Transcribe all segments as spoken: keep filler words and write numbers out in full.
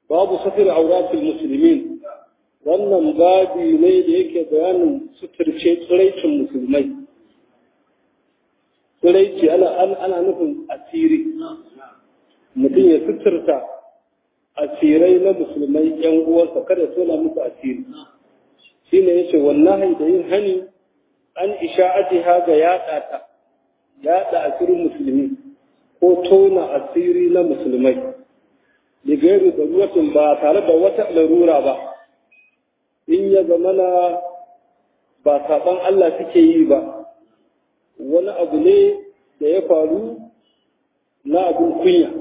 babu satir auratul muslimin wannan babi ne da yake bayanin suturce tsiraicin musulmai tsiraici ana ana nufin asiri mutum ya suturta asirai na musulmai yan uwansa kada tona musu asiri shine yace wallahi da yin hani an isha'atiha ga yada ta yada asirin musulmi ko tona asiri na musulmai da gairu da ruwatin ba tare da wata larura ba in ya zamana ba saban Allah suke yi ba wani abu ne da ya faru na abin kunya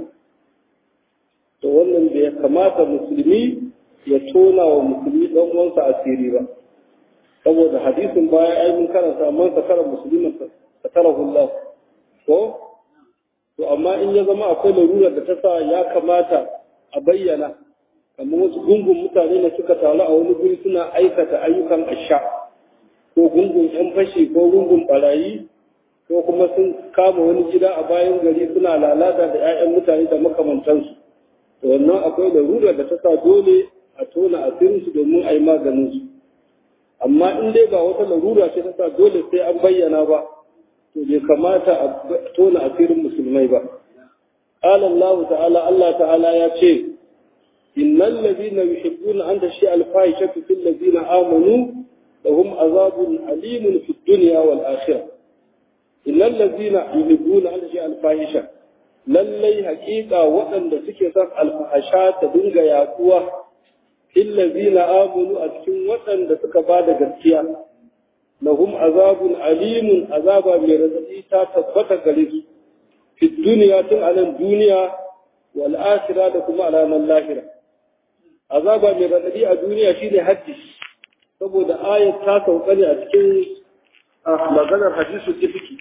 to wannan da ya kamata musulmi ya tona wa musulmi dan uwansa asiri ba saboda hadisin baya ai mun karanta man sakara muslimin sakarahu Allah ko to amma in ya zama akwai larurar da ta sa ya kamata a bayyana kamar wasu gungun mutane da suka taru a wani guri suna aikata ayyukan asha ko gungun yan fashi ko gungun barayi ko kuma sun kama wani gida a bayan gari suna lalata da 'ya'yan mutane da makamantansu to wannan akwai larurar da ta sa dole a tona asirinsu domin a yi maganinsu amma in dai ba wata larura ce ta sa dole sai an bayyana ba to bai kamata a tona asirin musulmai ba قال الله تعالى الله تعالى يا شيخ إن الذين يحبون أن تشيء الفاحشة في الذين آمنوا لهم عذاب أليم في الدنيا والآخرة إن الذين يحبون أن تشيء الفاحشة lallai hakika waɗanda suke son alfahasha ta dinga yaduwa illazina amanu a cikin waɗanda suka ba da gaskiya lahum azabun alimun azaba mai radadi ta tabbata gare su fi duniya tun a nan duniya wal akhirah da kuma a ranar lahira azaba mai radadi a duniya shine haddi saboda ayat ta sauka ne a cikin maganar hadisu tifiki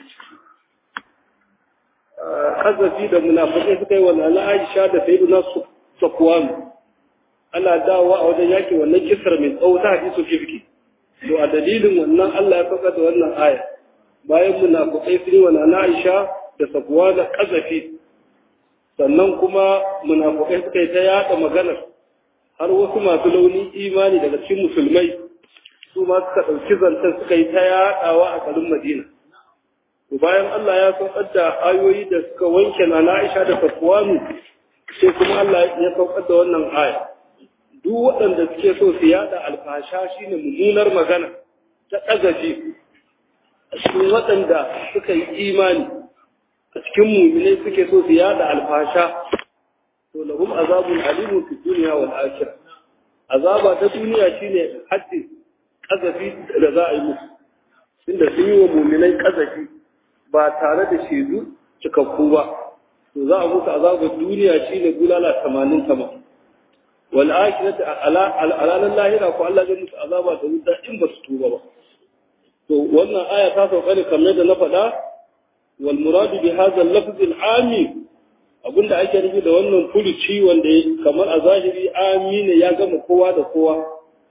kazafi da munafikai suka yi wa nana Aisha da sayyidina Safwan ana dawowa a wajen yaki wannan kisar mai tsawo ta hadisu tifiki to a dalilin wannan Allah ya saka da wannan aya bayan munafikai sun yi wa nana Aisha da Safwan da kazafi sannan kuma munafikai suka yi ta yada maganar har wasu masu launin imani daga cikin musulmai su ma suka ɗauki zantar suka yi ta yaɗawa a garin Madina. Bayan Allah ya saukar da ayoyi da suka wanke na Aisha da Safwanu sai kuma Allah ya saukar da wannan aya. Duk waɗanda suke so su yaɗa alfasha shine mummunar magana ta ɗagaji a cikin waɗanda suka yi imani a cikin mu'minai suke so su yaɗa alfasha to lahum azabun alimun fi dunya wal akhirah. Azaba ta duniya shine haddi kazafi da za a yi musu inda sun yi wa muminai kazafi ba tare da shaidu cikakku ba to za a musu azabar duniya shine bulala tamanin tamanin wal akhirati ala alalan lahira ko Allah zai musu azaba da wuta in ba su tuba ba to wannan aya ta sauka ne kamar da na faɗa wal muradu bi hadha al-lafz al-ami abinda ake nufi da wannan furuci wanda kamar a zahiri amina ya gama kowa da kowa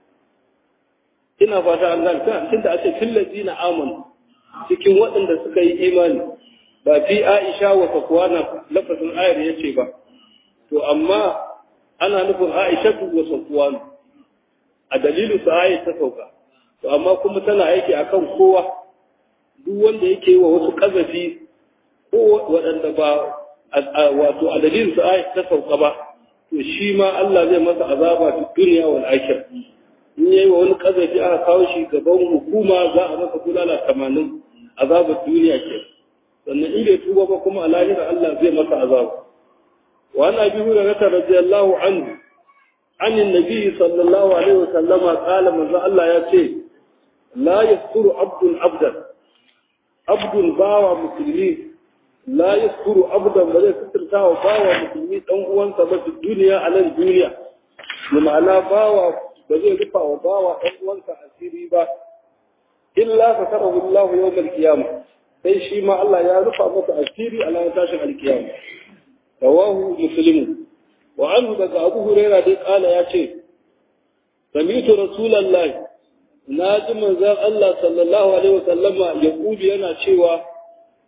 ina fata an ganta tunda ake fillazi na amanu cikin waɗanda suka yi imani ba fi Aisha wa Safwana lafazin ayar yace ba to amma ana nufin Aisha wa Safwan a dalilin su ayar ta sauka to amma kuma tana aiki akan kowa duk wanda yake wa wasu kazafi ko waɗanda ba wato a dalilin su ayar ta sauka ba to shi ma Allah zai masa azaba fi duniya wal akhirah in yayi wa wani kazafi aka kawo shi gaban hukuma za a masa bulala tamanin azabar duniya ke sannan in bai tuba ba kuma a lahira Allah zai masa azaba wa ana bi hurairah radiyallahu anhu an annabi sallallahu alaihi wasallam qala manzo Allah ya ce la yasturu abdun abdan abdun bawa musulmi la yasturu abdan ba zai suturta wa bawa musulmi dan uwansa ba duniya a nan duniya ma'ana bawa ba zai rufa wa bawa ɗan uwansa asiri ba illa ka tarahu Allah yawmal qiyamah sai shi ma Allah ya rufa masa asiri a ranar tashin alkiyama rawahu muslim wa anhu daga Abu Hurairah dai kala ya ce sami'tu rasulullahi naji manzon Allah sallallahu alaihi wasallama ya kudi yana cewa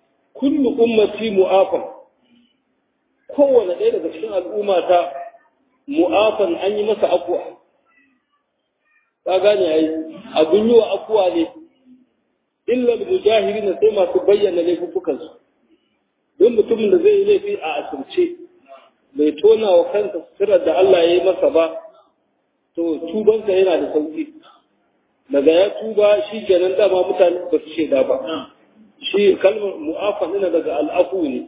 kullu ummati mu'afa kowanne ɗaya daga cikin al'ummata mu'afan an yi masa afuwa ka gane ai abun yi wa afuwa ne illa al-mujahirin sai masu bayyana laifukan su don mutumin da zai yi laifi a asirce bai tona wa kansa sirar da Allah ya yi masa ba to tubansa yana da sauki daga ya tuba shi kenan dama mutane ba su shaida ba shi kalmar mu'afan ina daga al'afu ne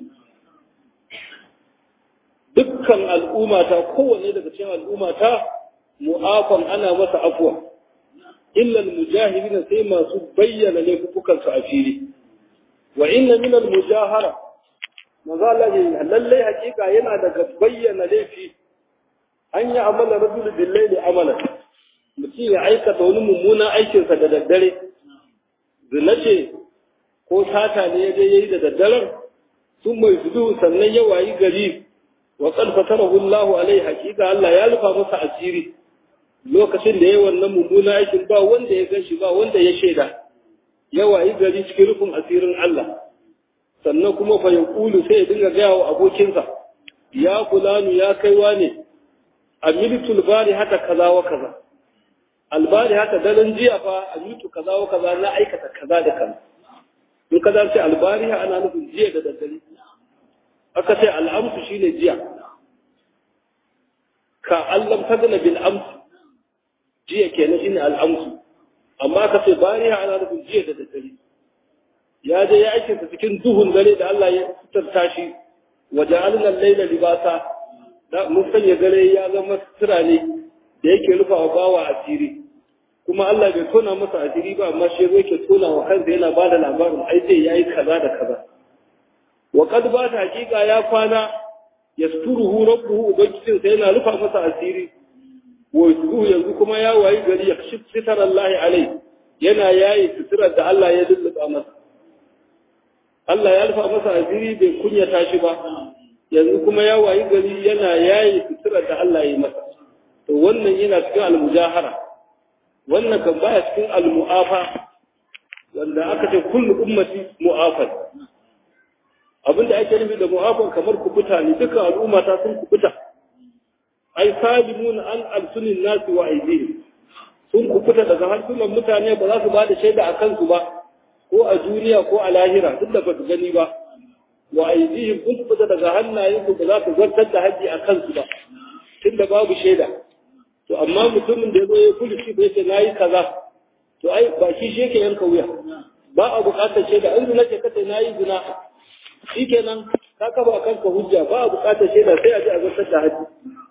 dukkan al'ummata kowanne daga cikin al'ummata mu'afan ana masa afuwa illa al-mujahidin sai masu bayyana laifukan su a fili wa inna min al-mujahara mazalaji lalle hakika yana daga bayyana laifi an yi amala rajul billahi amalan mutum ya aikata wani mummunan aikinsa da daddare zina ce ko sata ne ya je yayi da daddaren sun mai zudu sannan ya wayi gari wa qad fatarahu Allah alai hakika Allah ya lufa masa asiri lokacin da yayi wannan mummunan aikin ba wanda ya gashi ba wanda ya sheda ya wayi gari cikin rufin asirin Allah sannan kuma fa yaqulu sai ya dinga ga wa abokinsa ya fulanu ya kaiwa ne amiltul bari hata kaza wa kaza albari hata daren jiya fa amiltu kaza wa kaza na aikata kaza da kaza in kaza ce albari ana nufin jiya da daddare aka ce al'amsu shine jiya ka allam tagna bil ams jiya kenan shine al'amsu amma aka ce bariha ana nufin jiya da daddare ya je ya aikin sa cikin duhun dare da Allah ya fitar shi waja'alna al-layla libasa da mun sanya dare ya zama sutura ne da yake rufawa bawa asiri kuma Allah bai tona masa asiri ba amma shi yake tona wa kansa yana bada labarin ai sai yayi kaza da kaza wa qad ba ta hakika ya kwana yasturuhu rabbuhu ubangijin sai yana rufa masa asiri wa yusuhu yanzu kuma ya wayi gari ya kashif sitar Allah alai yana yayi sitirar da Allah ya dulluba masa Allah ya rufa masa asiri bai kunyata shi ba yanzu kuma ya wayi gari yana yayi sitirar da Allah ya yi masa to wannan yana cikin al-mujahara wannan kan baya cikin al-mu'afa wanda aka ce kullu ummati mu'afan abinda ake nufi da mu'afan kamar kubuta ne duka al'umma ta sun kubuta ai sabimun an alsunin nasi wa aidihim sun kubuta daga harsunan mutane ba za su ba da shaida a kansu ba ko a duniya ko a lahira duk da ba su gani ba wa aidihim sun kubuta daga hannayensu ba za su zartar da haji a kansu ba tunda babu shaida to amma mutumin da ya zo ya kulki bai ce nayi kaza to ai ba shi shi yake yanka wuya ba a buƙatar shaida in zina ce kace nayi zina shikenan ka kaba kanka hujja ba a buƙatar shaida sai a ji a zartar da haji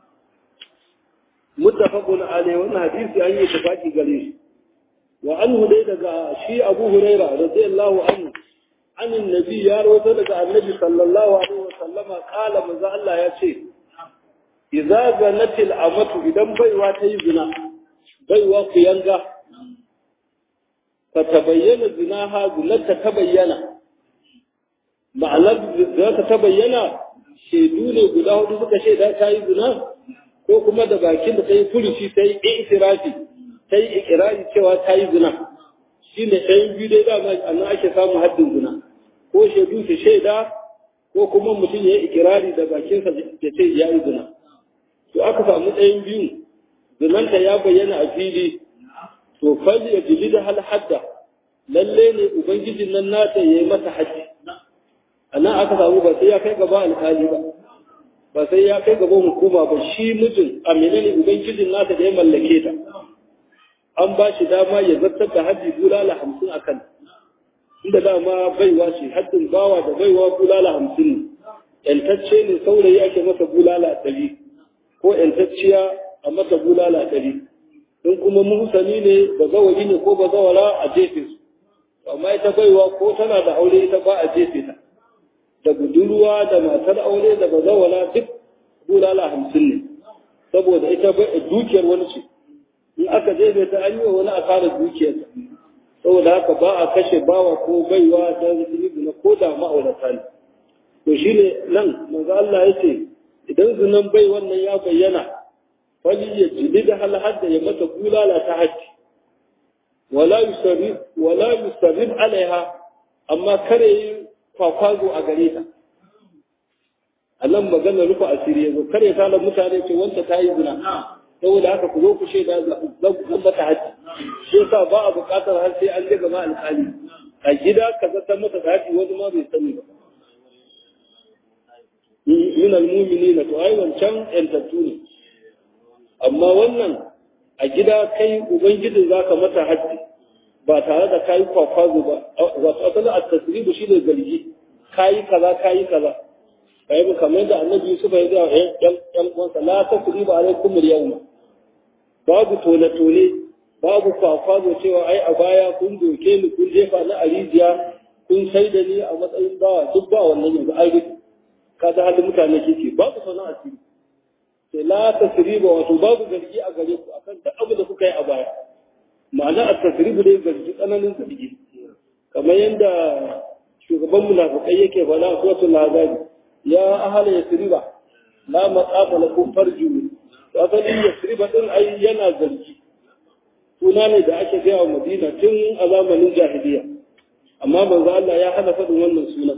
muttafaqun alayhi wannan hadisi an yi tafaki gare shi wa anhu dai daga shi Abu Hurairah radiyallahu anhu an annabi ya rawaito daga annabi sallallahu alaihi wasallama qala manzo Allah ya ce idza zanatil amatu idan baiwa ta yi zina baiwa ku yanga ka tabayyana zinaha zinata tabayyana ma'anar zinata tabayyana shaidu ne guda hudu suka shaida ta yi zina ko kuma da bakin da ta yi furuci ta yi itirafi ta yi ikirari cewa ta yi zina shi ne ɗayan biyu dai dama a nan ake samun haddin zina ko shaidu su shaida ko kuma mutum ya yi ikirari da bakinsa da ce ya yi zina to aka samu ɗayan biyu zinanta ya bayyana a fili to fali ya jili da hal hadda lalle ne ubangijin nan nata ya yi mata haji a nan aka samu ba sai ya kai gaba alkali ba ba sai ya kai gaban hukuma ba shi mijin amina ne ubangijin nata da ya mallake ta an ba shi dama ya zartar da haji bulala hamsin a kan inda dama baiwa ce haddin bawa da baiwa bulala hamsin ne yantacce ne saurayi ake masa bulala ɗari ko yantacciya a masa bulala ɗari in kuma muhsani ne ba zawari ne ko ba zawara a jefe su amma ita baiwa ko tana da aure ita ba a jefe ta da budurwa da matar aure da ba zawara duk bulala hamsin ne saboda ita dukiyar wani ce in aka jefe ta an yi wa wani asarar dukiyarsa saboda haka ba a kashe bawa ko baiwa don zunubi na ko da ma'aurata ne to shine nan manzo Allah ya ce idan zunan bai wannan ya bayyana fali ya jidi da hal hadda ya mata bulala ta haji wala yusarrif wala yusarrif alaiha amma kare yi kwakwazo a gare ta a nan magana rufe asiri yazo kare ta mutane ce wanda ta yi zina saboda haka ku zo ku shaida zan mata haji shi yasa ba a buƙatar har sai an je gaba alƙali a gida ka zata mata haji wani ma bai sani ba min almu'minina to ai wancan yantattu ne amma wannan a gida kai ubangiji zaka mata haji ba tare da kai kwakwazo ba wato asalin at-tasribu shine zargi kai kaza kai kaza kai mu kamar da annabi Yusuf ya ga yan yan uwansa la tasribu alaikum al-yawma babu tole tole babu kwakwazo cewa ai a baya kun doke ni kun jefa na arijiya kun sai da ni a matsayin bawa duk ba wannan yanzu ai duk kaza halin mutane kike babu sana'a asiri sai la tasriba wato babu zargi a gare ku akan duk abu da kuka yi a baya ma'ana at-tasribu dai zargi tsananin zargi kamar yanda shugaban munafikai yake faɗa a suratul azabi ya ahla yasriba la maqama lakum farju asalin yasriba din ai yana zargi suna ne da ake gaya wa Madina tun a zamanin jahiliya amma manzo Allah ya hana faɗin wannan sunan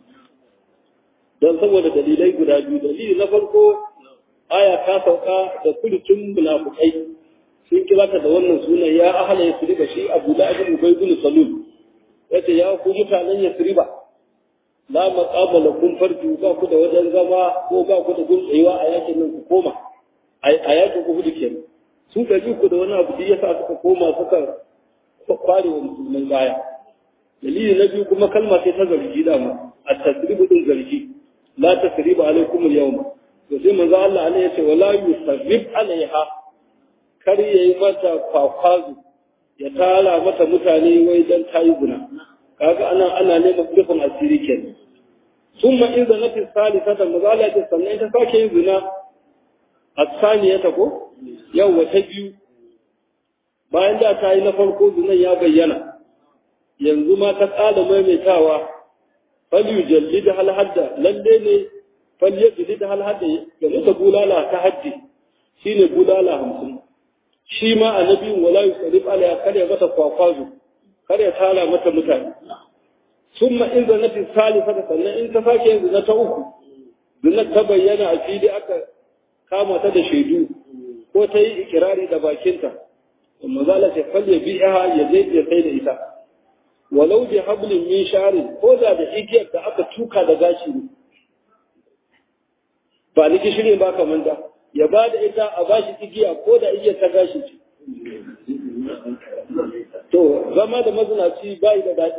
don saboda dalilai guda biyu dalili na farko aya ta sauka da kulutun munafikai sun kira ta da wannan sunan ya ahla yasriba shi Abu Lahab ibn Ubay ibn Salul yace ya ku mutanen yasriba la maqama lakum farju ba ku da wajen zama ko ba ku da gun tsayuwa a yakin nan ku koma a yakin ku hudu kenan sun gaji ku da wani abu da yasa suka koma suka kware wa musulmai baya dalili na biyu kuma kalma ce ta zargi dama at-tasribu din zargi la tasriba alaikum al-yawma to sai manzo Allah ne yace wala yusrib alaiha kar yayi mata kwakwazu ya tala mata mutane wai dan tayi zina kaga ana ana neman rufin asiri kenan summa idza nati salisata manzo Allah ya sannan ta sake yin zina as-saniyata ko yau wata biyu bayan da ta yi na farko zinan ya bayyana yanzu ma ta tsada maimaitawa falyu jallida hal hadda lalle ne falyu jallida hal hadda ya muka bulala ta haddi shine bulala hamsin shi ma annabi wala yusrif ala kare mata kwakwazo kare tala mata mutane summa in zanati salifata sannan in ta sake yanzu na ta uku zinan ta bayyana a fili aka kama ta da shaidu ko ta yi ikirari da bakinta amma zala ta falle bi'a ya je ya sai da ita walau bi hablin min sharin ko da da igiyar da aka tuka da gashi ne ba ni gishiri ba kaman da ya ba da ita a bashi igiya ko da igiyar ta gashi ce to zama da mazinaci bai da daɗi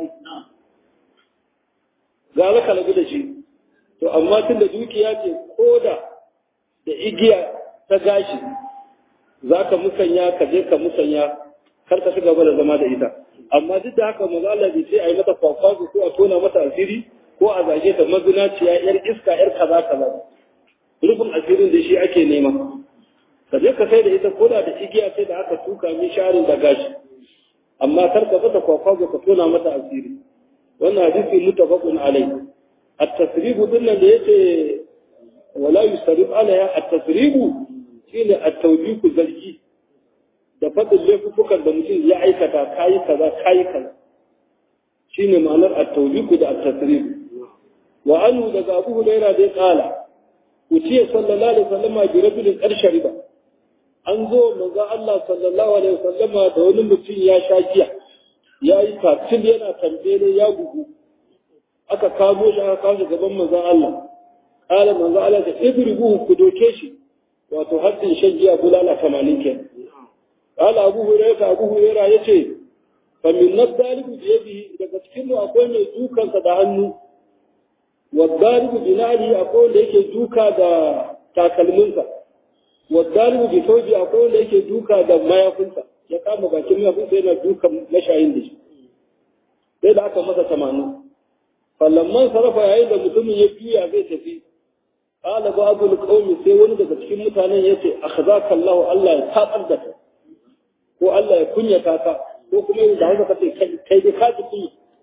ga alaka lagu da shi to amma tun da dukiya ce ko da da igiya ta gashi za ka musanya ka je ka musanya kar ka ci gaba da zama da ita amma duk da haka maza Allah bai sai a yi mata kwakwazo ko a tona mata asiri ko a zage ta mazinaciya yar iska yar kaza kaza rufin asirin da shi ake nema ka je ka sai da ita ko da da igiya sai da aka tuka mi sharin da gashi amma kar ka mata kwakwazo ka tona mata asiri wannan hadisi mutafaqun alayhi at-tasribu dinnan da yace wala yusrif alaiha at-tasribu shine at-tawjiku zargi da fadin laifukan da mutum ya aikata kayi kaza kayi kaza shine ma'anar at-tawjiku da at-tasribu wa anhu daga Abu Hurairah dai kala utiya sallallahu alaihi wasallam bi rajulin qarshariba an zo manzo Allah sallallahu alaihi wasallam da wani mutum ya sha giya yayi katil yana tambele ya gugu aka kamo shi aka kawo gaban manzo Allah kala manzo Allah da idribuhu ku doke shi wato haddin shan giya bulala tamanin ke kala Abu Hurairah Abu Hurairah yace fa min nadalibu bi yadihi daga cikin mu akwai mai dukansa da hannu wadaribu bi nari akwai wanda yake duka da takalminsa wadaribu bi tawji akwai wanda yake duka da mayafinsa ya kama bakin mayafinsa yana dukan mashayin da shi sai da aka masa tamanin fallamman sarrafa yayin da mutumin ya juya zai tafi qala ba'dul qaumi sai wani daga cikin mutanen yace akhzaka Allah Allah ya tabar da ka ko Allah ya kunyata ka ko kuma da haka kace kai dai ka ji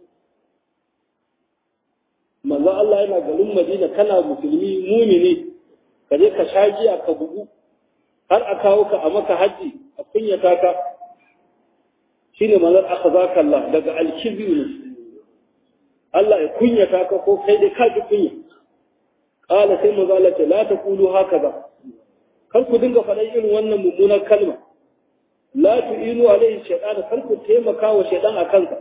manzo Allah yana garin Madina kana musulmi mumini ka je ka shagiya ka bugu har a kawo ka a maka haji a kunyata ka shine manzo akhzaka Allah daga al-kibr Allah ya kunyata ka ko kai dai ka ji kunya qala sai manzo Allah ce la taqulu hakaza kar ku dinga faɗan irin wannan mummunar kalma la tu'inu alaihi shaytan kar ku taimaka wa shaytan a kansa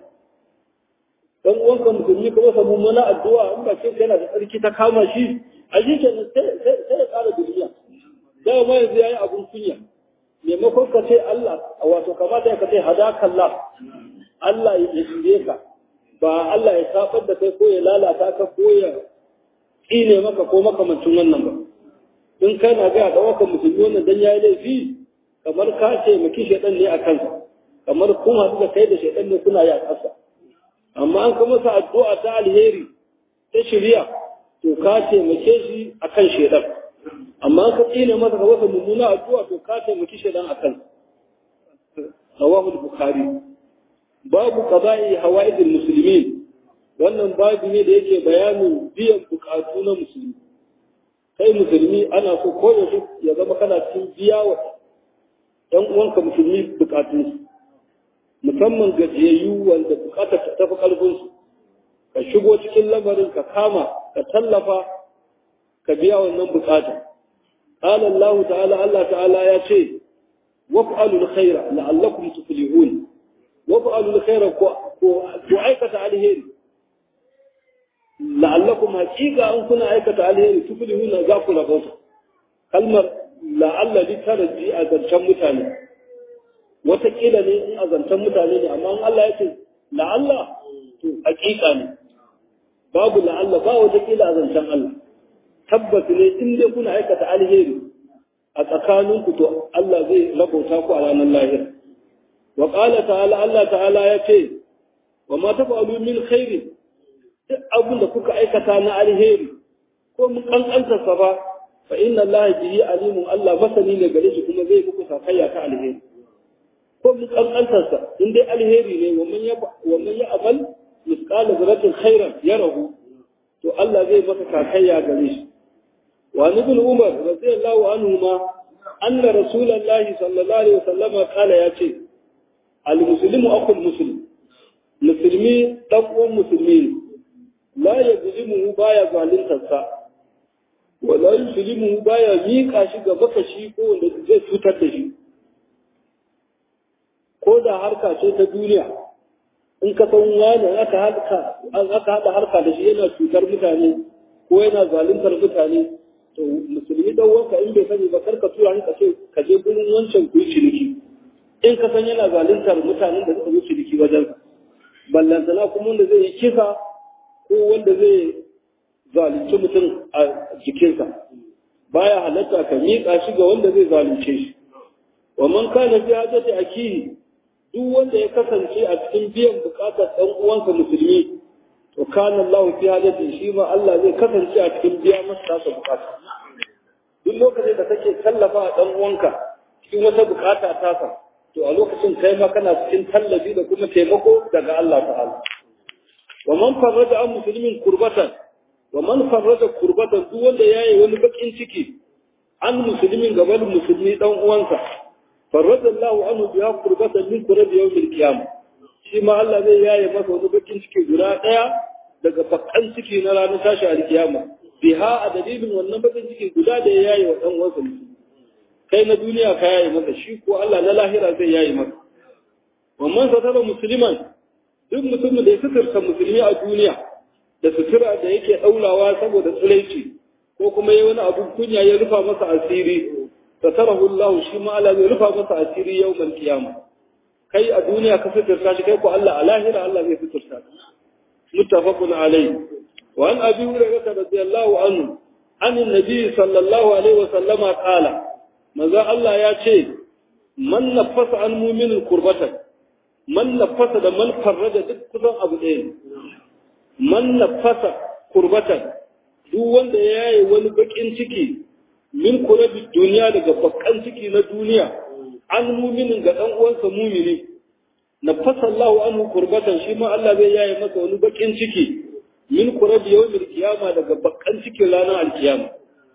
dan uwanka musulmi kuma sa mummuna addu'a in ba ce yana da tsarki ta kama shi a shi kenan sai sai ya ƙara duniya da ma yanzu yayi abun kunya maimakon ka ce Allah wato kamata ka ce hadakallah Allah ya shirye ka ba Allah ya safar da kai ko ya lalata ka ko ya tsine maka ko makamancin wannan ba in kai na ga dawakan musulmi wannan dan yayi laifi kamar ka ce maki shedan ne a kansa kamar kun haɗu da kai da shedan ne kuna ya kasa amma an ka masa addu'a ta alheri ta shiriya to ka ce make shi akan shedan amma ka tsine masa ka masa mummuna addu'a to ka ce maki shedan akan rawahu al-bukhari babu qada'i hawaidil muslimin wannan babu ne da yake bayanin biyan bukatu na musulmi kai musulmi ana so koyaushe ya zama kana cikin biya wa ɗan uwanka musulmi bukatunsu musamman gajiyayyu wanda bukatar ta tafi ƙarfinsu ka shigo cikin lamarin ka kama ka tallafa ka biya wannan bukata qala Allah ta'ala Allah ta'ala ya ce waf'alul khaira la'allakum tuflihun waf'alul khaira ko ko aikata alheri la'allakum haqiqa an kuna aikata alheri tuflihun za ku rabauta kalmar la'alla li tarji a zancen mutane wataƙila ne in a zancen mutane ne amma Allah ya ce la'alla to haqiqa ne babu la'alla ba wataƙila a zancen Allah tabbas ne in dai kuna aikata alheri a tsakaninku to Allah zai rabauta ku a ranar lahira wa qala ta'ala Allah ta'ala ya ce wa ma tafa'alu min khairin duk abin da kuka aikata na alheri ko mun kankanta sa ba fa inna Allah bihi alimun Allah masani ne gare shi kuma zai muku sakayya ta alheri ko mun kankanta sa in dai alheri ne wa man ya wa man ya amal misqala zarratin khairan yarahu to Allah zai maka sakayya gare shi wa ibn Umar radiyallahu anhu ma anna rasulullahi sallallahu alaihi wasallam kala yace al muslimu aqul muslim musulmi dan uwan musulmi la yuzlimu baya zalintarsa wa la yuzlimu baya miƙa shi ga bakashi ko wanda zai cutar da shi ko da harka ce ta duniya in ka san wani aka harka an aka hada harka da shi yana cutar mutane ko yana zaluntar mutane to musulmi dan wanka in bai sani ba karka tura ka ce ka je gurin wancan ku yi ciniki in ka san yana zaluntar mutanen da suka yi ciniki wajen ballantana kuma wanda zai yi kisa ko wanda zai zalunci mutum a jikinsa baya halatta ka miƙa shi ga wanda zai zalunce shi wa man kana fi hajati akihi duk wanda ya kasance a cikin biyan bukatar dan uwansa musulmi to kana Allah fi hajati shi ma Allah zai kasance a cikin biya masa tasa bukata duk lokacin da kake tallafa a dan uwanka cikin wata bukata tasa to a lokacin kai ma kana cikin tallafi da kuma taimako daga Allah ta'ala ومن فرج عن مسلمين كربة ومن فرج كربة duk wanda yayi wani bakin ciki an musulmin gaban musulmi dan uwansa farada Allah anhu biya kurbatan min kurab yawm al-qiyamah shi ma Allah zai yaye masa wani bakin ciki guda daya daga bakan ciki na ranar tashi al-qiyama biha a dalilin wannan bakin ciki guda da ya yaye wa dan uwansa kai na duniya ka yaye masa shi ko Allah na lahira zai yaye masa wannan satara musliman duk mutumin da ya suturta musulmi a duniya da sutura da yake daulawa saboda tsulaici ko kuma yayi wani abu kunya ya rufa masa asiri satarahu Allah shi ma Allah zai rufa masa asiri yawmal qiyama kai a duniya ka suturta shi kai ko Allah a lahira Allah zai suturta muttafaqun alayhi wa an abi hurairah radiyallahu anhu an annabi sallallahu alaihi wa sallama qala maza Allah ya ce man nafasa an mu'minin kurbatan man nafasa da man farraja duk kusan abu ɗaya ne man nafasa kurbatan duk wanda ya yi wani bakin ciki min kurabi duniya daga bakan ciki na duniya an muminin ga ɗan uwansa mumini nafasa Allahu anhu kurbatan shi ma Allah zai yaye masa wani bakin ciki min kurabi yawmil qiyama daga bakan cikin ranar alkiyama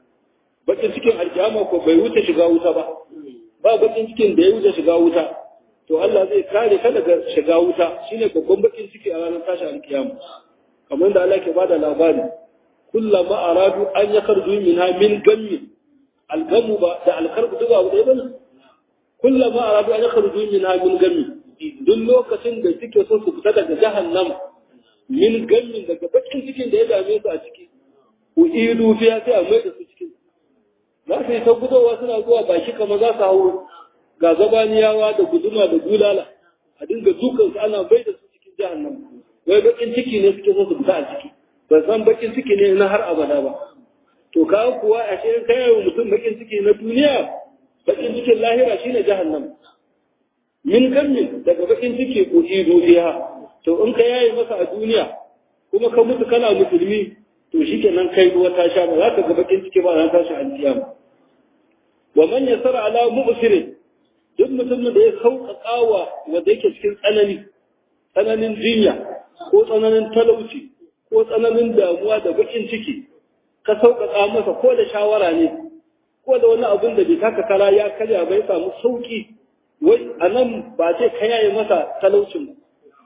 bakin cikin alkiyama ko bai wuce shiga wuta ba ba bakin cikin da ya wuce shiga wuta to Allah zai kare ka daga shiga wuta shine babban bakin ciki a ranar tashi alkiyama kamar da Allah ke bada labari kullama aradu an yakhruju minha min gammi al-gammu ba da al-karbu duba abu dai bane kullama aradu an yakhruju minha min gammi duk lokacin da suke so su fita daga jahannam min gammin daga bakin cikin da ya dame su a ciki uidu fiya sai a mai da su cikin za su yi ta gudowa suna zuwa baki kamar za su hauro ga zabaniyawa da guduma da gulala a dinga dukansu ana bai da su cikin jahannam wai bakin ciki ne suke so su fita a ciki ba san bakin ciki ne na har abada ba to ka kuwa a cikin kai wa mutum bakin ciki na duniya bakin cikin lahira shine jahannam min gammin daga bakin ciki ko ido fiha to in ka yayi masa a duniya kuma ka mutu kana musulmi to shikenan kai ruwa ta sha ba za ka ga bakin ciki ba za ta shi alkiyama wa man yasara ala mu'sirin duk mutumin da ya sauƙaƙa wa wanda yake cikin tsanani tsananin jinya ko tsananin talauci ko tsananin damuwa da bakin ciki ka sauƙaƙa masa ko da shawara ne ko da wani abin da bai taka kara ya karya bai samu sauƙi wai anan ba ce ka yaye masa talaucin ba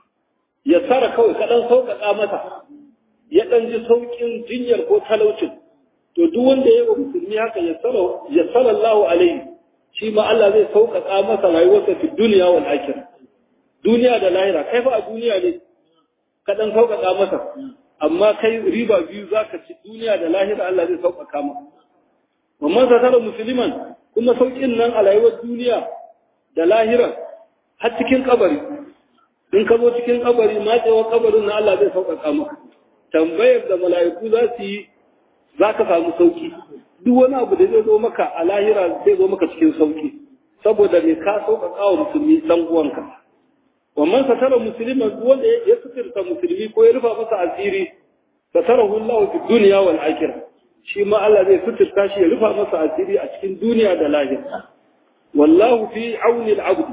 ya tsara kawai ka ɗan sauƙaƙa masa ya ɗan ji sauƙin jinyar ko talaucin to duk wanda ya yi wa musulmi haka ya tsara Allahu alaihi shi ma Allah zai sauƙaƙa masa rayuwarsa fi duniya wal akhirah duniya da lahira kai fa a duniya ne ka dan sauƙaƙa masa amma kai riba biyu zaka ci duniya da lahira Allah zai sauƙaƙa maka amma satara musliman kuma sauƙin nan a rayuwar duniya da lahira har cikin kabari in ka zo cikin kabari matsewar kabarin na Allah zai sauƙaƙa maka tambayar da mala'iku za su yi zaka samu sauƙi duk wani abu da zai zo maka a lahira zai zo maka cikin sauki saboda me ka sauƙaƙa wa musulmi dan uwanka wannan satara musulman duk wanda ya suturta musulmi ko ya rufa masa asiri satarahu Allah fi dunya wal akhirah shi ma Allah zai suturta shi ya rufa masa asiri a cikin duniya da lahira wallahu fi auni al-abd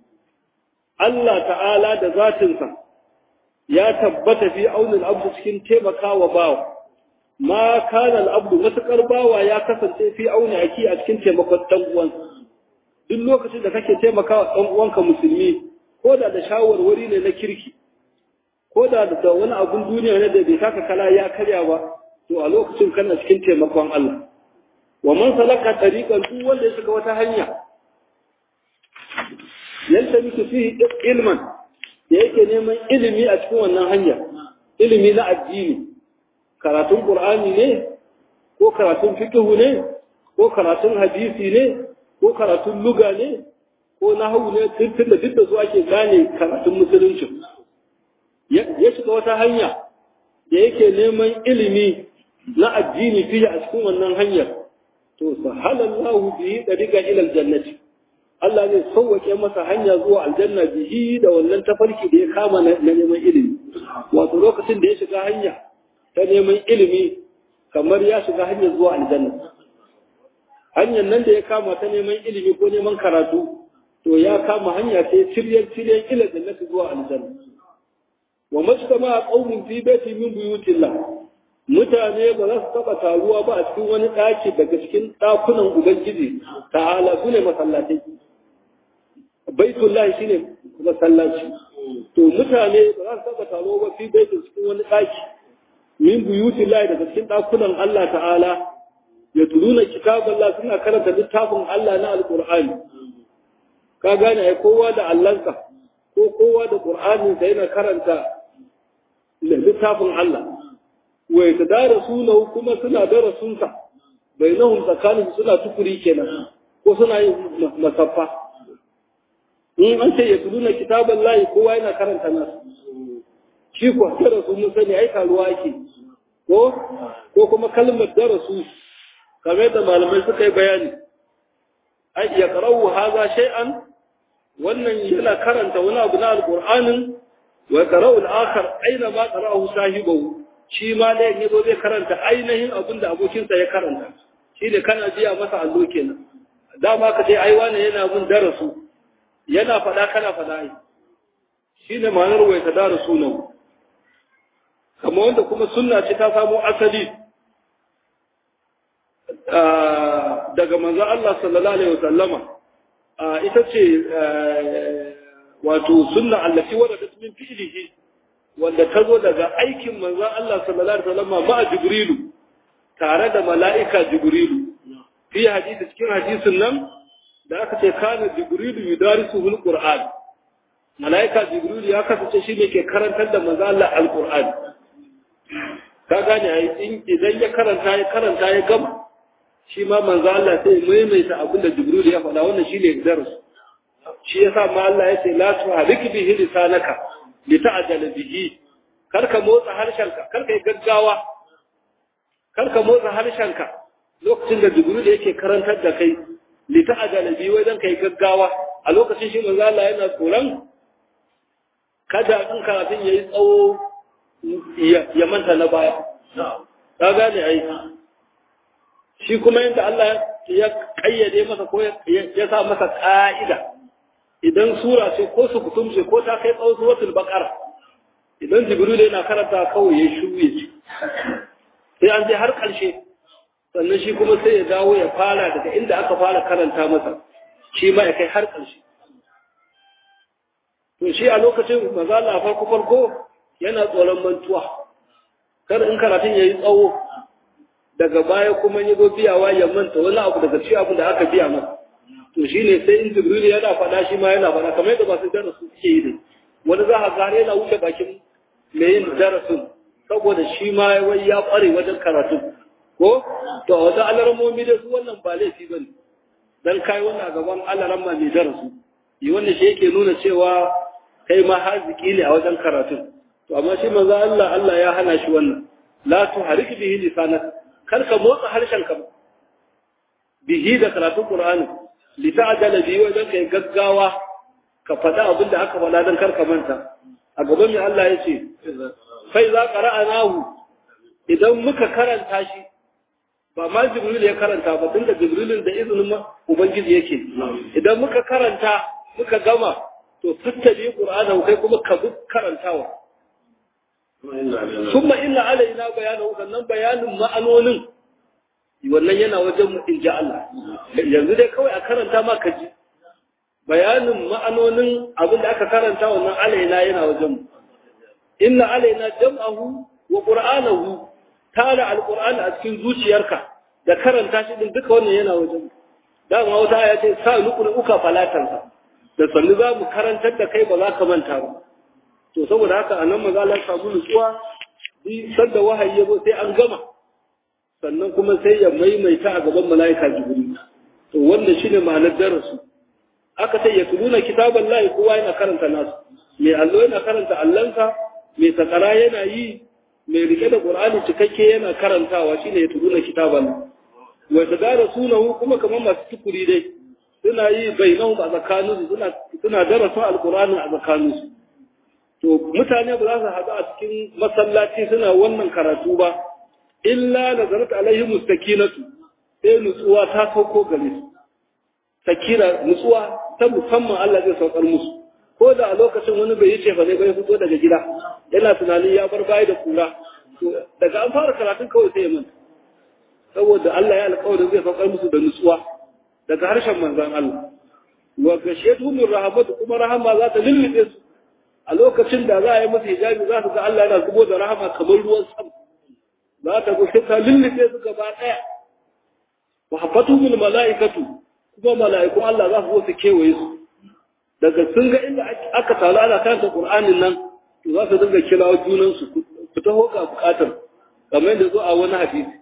Allah ta'ala da zatinsa ya tabbata fi auni al-abd cikin taimakawa bawa ma kana al'abdu matakar bawa ya kasance fi auni aki a cikin taimakon dan uwan duk lokacin da kake taimakawa dan uwanka musulmi ko da da shawarwari ne na kirki ko da da wani abun duniya ne da bai saka kala ya karya ba to a lokacin kana cikin taimakon Allah wa man salaka tariqan duk wanda ya shiga wata hanya yanta miki fi ilman da yake neman ilimi a cikin wannan hanya ilimi na addini karatun Qur'ani ne ko karatun fiqh ne ko karatun hadisi ne ko karatun lugha ne ko nahwu ne tun da duk da su ake gane karatun musulunci ya shiga wata hanya da yake neman ilimi na addini fiye a cikin wannan hanyar to sahalallahu bihi dariqa ila aljannati Allah zai sauwake masa hanya zuwa aljanna bihi da wannan tafarki da ya kama na neman ilimi wato lokacin da ya shiga hanya ta neman ilimi kamar ya shiga hanyar zuwa aljanna hanyar nan da ya kama ta neman ilimi ko neman karatu to ya kama hanya ta ciryar ciryar ila jannati zuwa aljanna wa majtama qaumin fi baiti min buyutillah mutane ba za su taba taruwa ba a cikin wani daki daga cikin dakunan ubangiji ta'ala sune masallatai baitullahi shine masallaci to mutane ba za su taba taruwa ba fi baiti cikin wani daki min buyuti Allah daga cikin dakunan Allah ta'ala ya turuna kitaballah suna karanta littafin Allah na alqur'ani ka gane ai kowa da Allahnsa ko kowa da qur'anin sa yana karanta littafin Allah wa yatadarasunahu kuma suna darasunsa bainahum tsakanin suna tukuri kenan ko suna yin masaffa in an ce ya turuna kitaballah kowa yana karanta nasu shi ko darasu mun sani ai karuwa yake ko ko kuma kalmar darasu kamar da malamai suka yi bayani ai ya qara'u hadha shay'an wannan yana karanta wani abu na alqur'anin wa qara'u al-akhar aina ma qara'ahu sahibahu shi ma da yazo zai karanta ainihin abin da abokin sa ya karanta shi ne kana jiya masa allo kenan dama ka ce ai wani yana bin darasu yana fada kana fada ai shine ma'anar wai ta darasu nan kamar wanda kuma sunna ce ta samu asali daga manzo Allah sallallahu alaihi wasallama ita ce wato sunna allati waradat min fi'lihi wanda tazo daga aikin manzo Allah sallallahu alaihi wasallama ma jibrilu tare da mala'ika jibrilu fi hadisi cikin hadisin nan da aka ce kana jibrilu yudarisuhul qur'an mala'ika jibrilu ya kasance shi ne ke karantar da manzo Allah alquran ka gane ai idan ya karanta ya karanta ya gama shi ma manzo Allah sai maimaita abin da jibrilu ya faɗa wannan shine darasi shi yasa ma Allah ya ce la tuharrik bihi lisanaka lita'jala bihi karka motsa harshenka karka yi gaggawa karka motsa harshenka lokacin da jibril yake karantar da kai lita'jala bihi wai dan kai gaggawa a lokacin shi manzo Allah yana tsoron kada in karatun yayi tsawo ya manta na baya ka gane ai shi kuma yanda Allah ya kayyade masa ko ya sa masa ka'ida idan sura ce ko su kutum ce ko ta kai tsawon suratul baqara idan jibril yana karanta kawai ya shuye ce sai an je har karshe sannan shi kuma sai ya dawo ya fara daga inda aka fara karanta masa shi ma ya kai har karshe to shi a lokacin manzo Allah farko farko yana tsoron mantuwa kar in karatun yayi tsawo daga baya kuma yazo biyawa ya manta wani abu daga cikin abu da aka biya masa to shine sai in jibril yana faɗa shi ma yana faɗa kamar yadda ba su darasu suke yi ne wani za a gane yana wuce bakin mai yin darasin saboda shi ma wai ya ƙware wajen karatu ko to wata alarmomi da su wannan ba laifi bane dan kai wannan a gaban alarma mai darasu yi wannan shi yake nuna cewa kai ma haziki ne a wajen karatu to amma shi manzo Allah Allah ya hana shi wannan la tuharik bihi lisanaka kar ka motsa harshen ka bihi da karatun Qur'ani lita'jala bihi wajen kai gaggawa ka faɗa abin da aka faɗa don karka manta a gaban mai Allah ya ce fai za qara'anahu idan muka karanta shi ba ma jibril ya karanta ba tunda jibrilin da izinin ubangiji yake idan muka karanta muka gama to tattabi qur'ana kai kuma ka bi karantawa kuma inna alaina bayanahu sannan bayanin ma'anonin wannan yana wajen mu inji Allah yanzu dai kawai a karanta ma ka ji bayanin ma'anonin abin da aka karanta wannan alaina yana wajen mu inna alaina jam'ahu wa qur'anahu tara alqur'ani a cikin zuciyarka da karanta shi din duka wannan yana wajen mu dan wata aya ce sa nukun uka falatansa da sannu za mu karantar da kai ba za ka manta ba to saboda haka anan maza Allah samu nutsuwa bi sanda wahayi yazo sai an gama sannan kuma sai ya maimaita a gaban malaika jibril to wannan shine ma'anar darasu aka ce ya turuna kitaban lahi kowa yana karanta nasu mai allo yana karanta allanka mai sakara yana yi mai rike da qur'ani cikakke yana karantawa shine ya turuna kitaban wa tadarasunahu kuma kamar masu tukuri dai suna yi bainahu a tsakaninsu suna suna darasin alqur'ani a tsakaninsu to mutane ba za su haɗu a cikin masallaci suna wannan karatu ba illa nazarat alaihim mustakinatu sai nutsuwa ta sauko gare su sakira nutsuwa ta musamman Allah zai saukar musu ko da a lokacin wani bai yi ce ba zai bai fito daga gida yana tunanin ya bar baya da kura to daga an fara karatun kawai sai ya manta saboda Allah ya alƙawarin zai saukar musu da nutsuwa daga harshen manzon Allah wa gashiyatuhum rahmatu kuma rahama za ta lullube su a lokacin da za a yi musu hijabi za su ga Allah yana zubo da rahama kamar ruwan sama za ta gushe ta lullube su gaba daya wa hafatuhum malaikatu kuma mala'ikun Allah za su zo su kewaye su daga sun ga inda aka talu ana karanta Qur'anin nan to za su dinga kirawo junan su ku taho ga bukatar kamar yadda zo a wani hadisi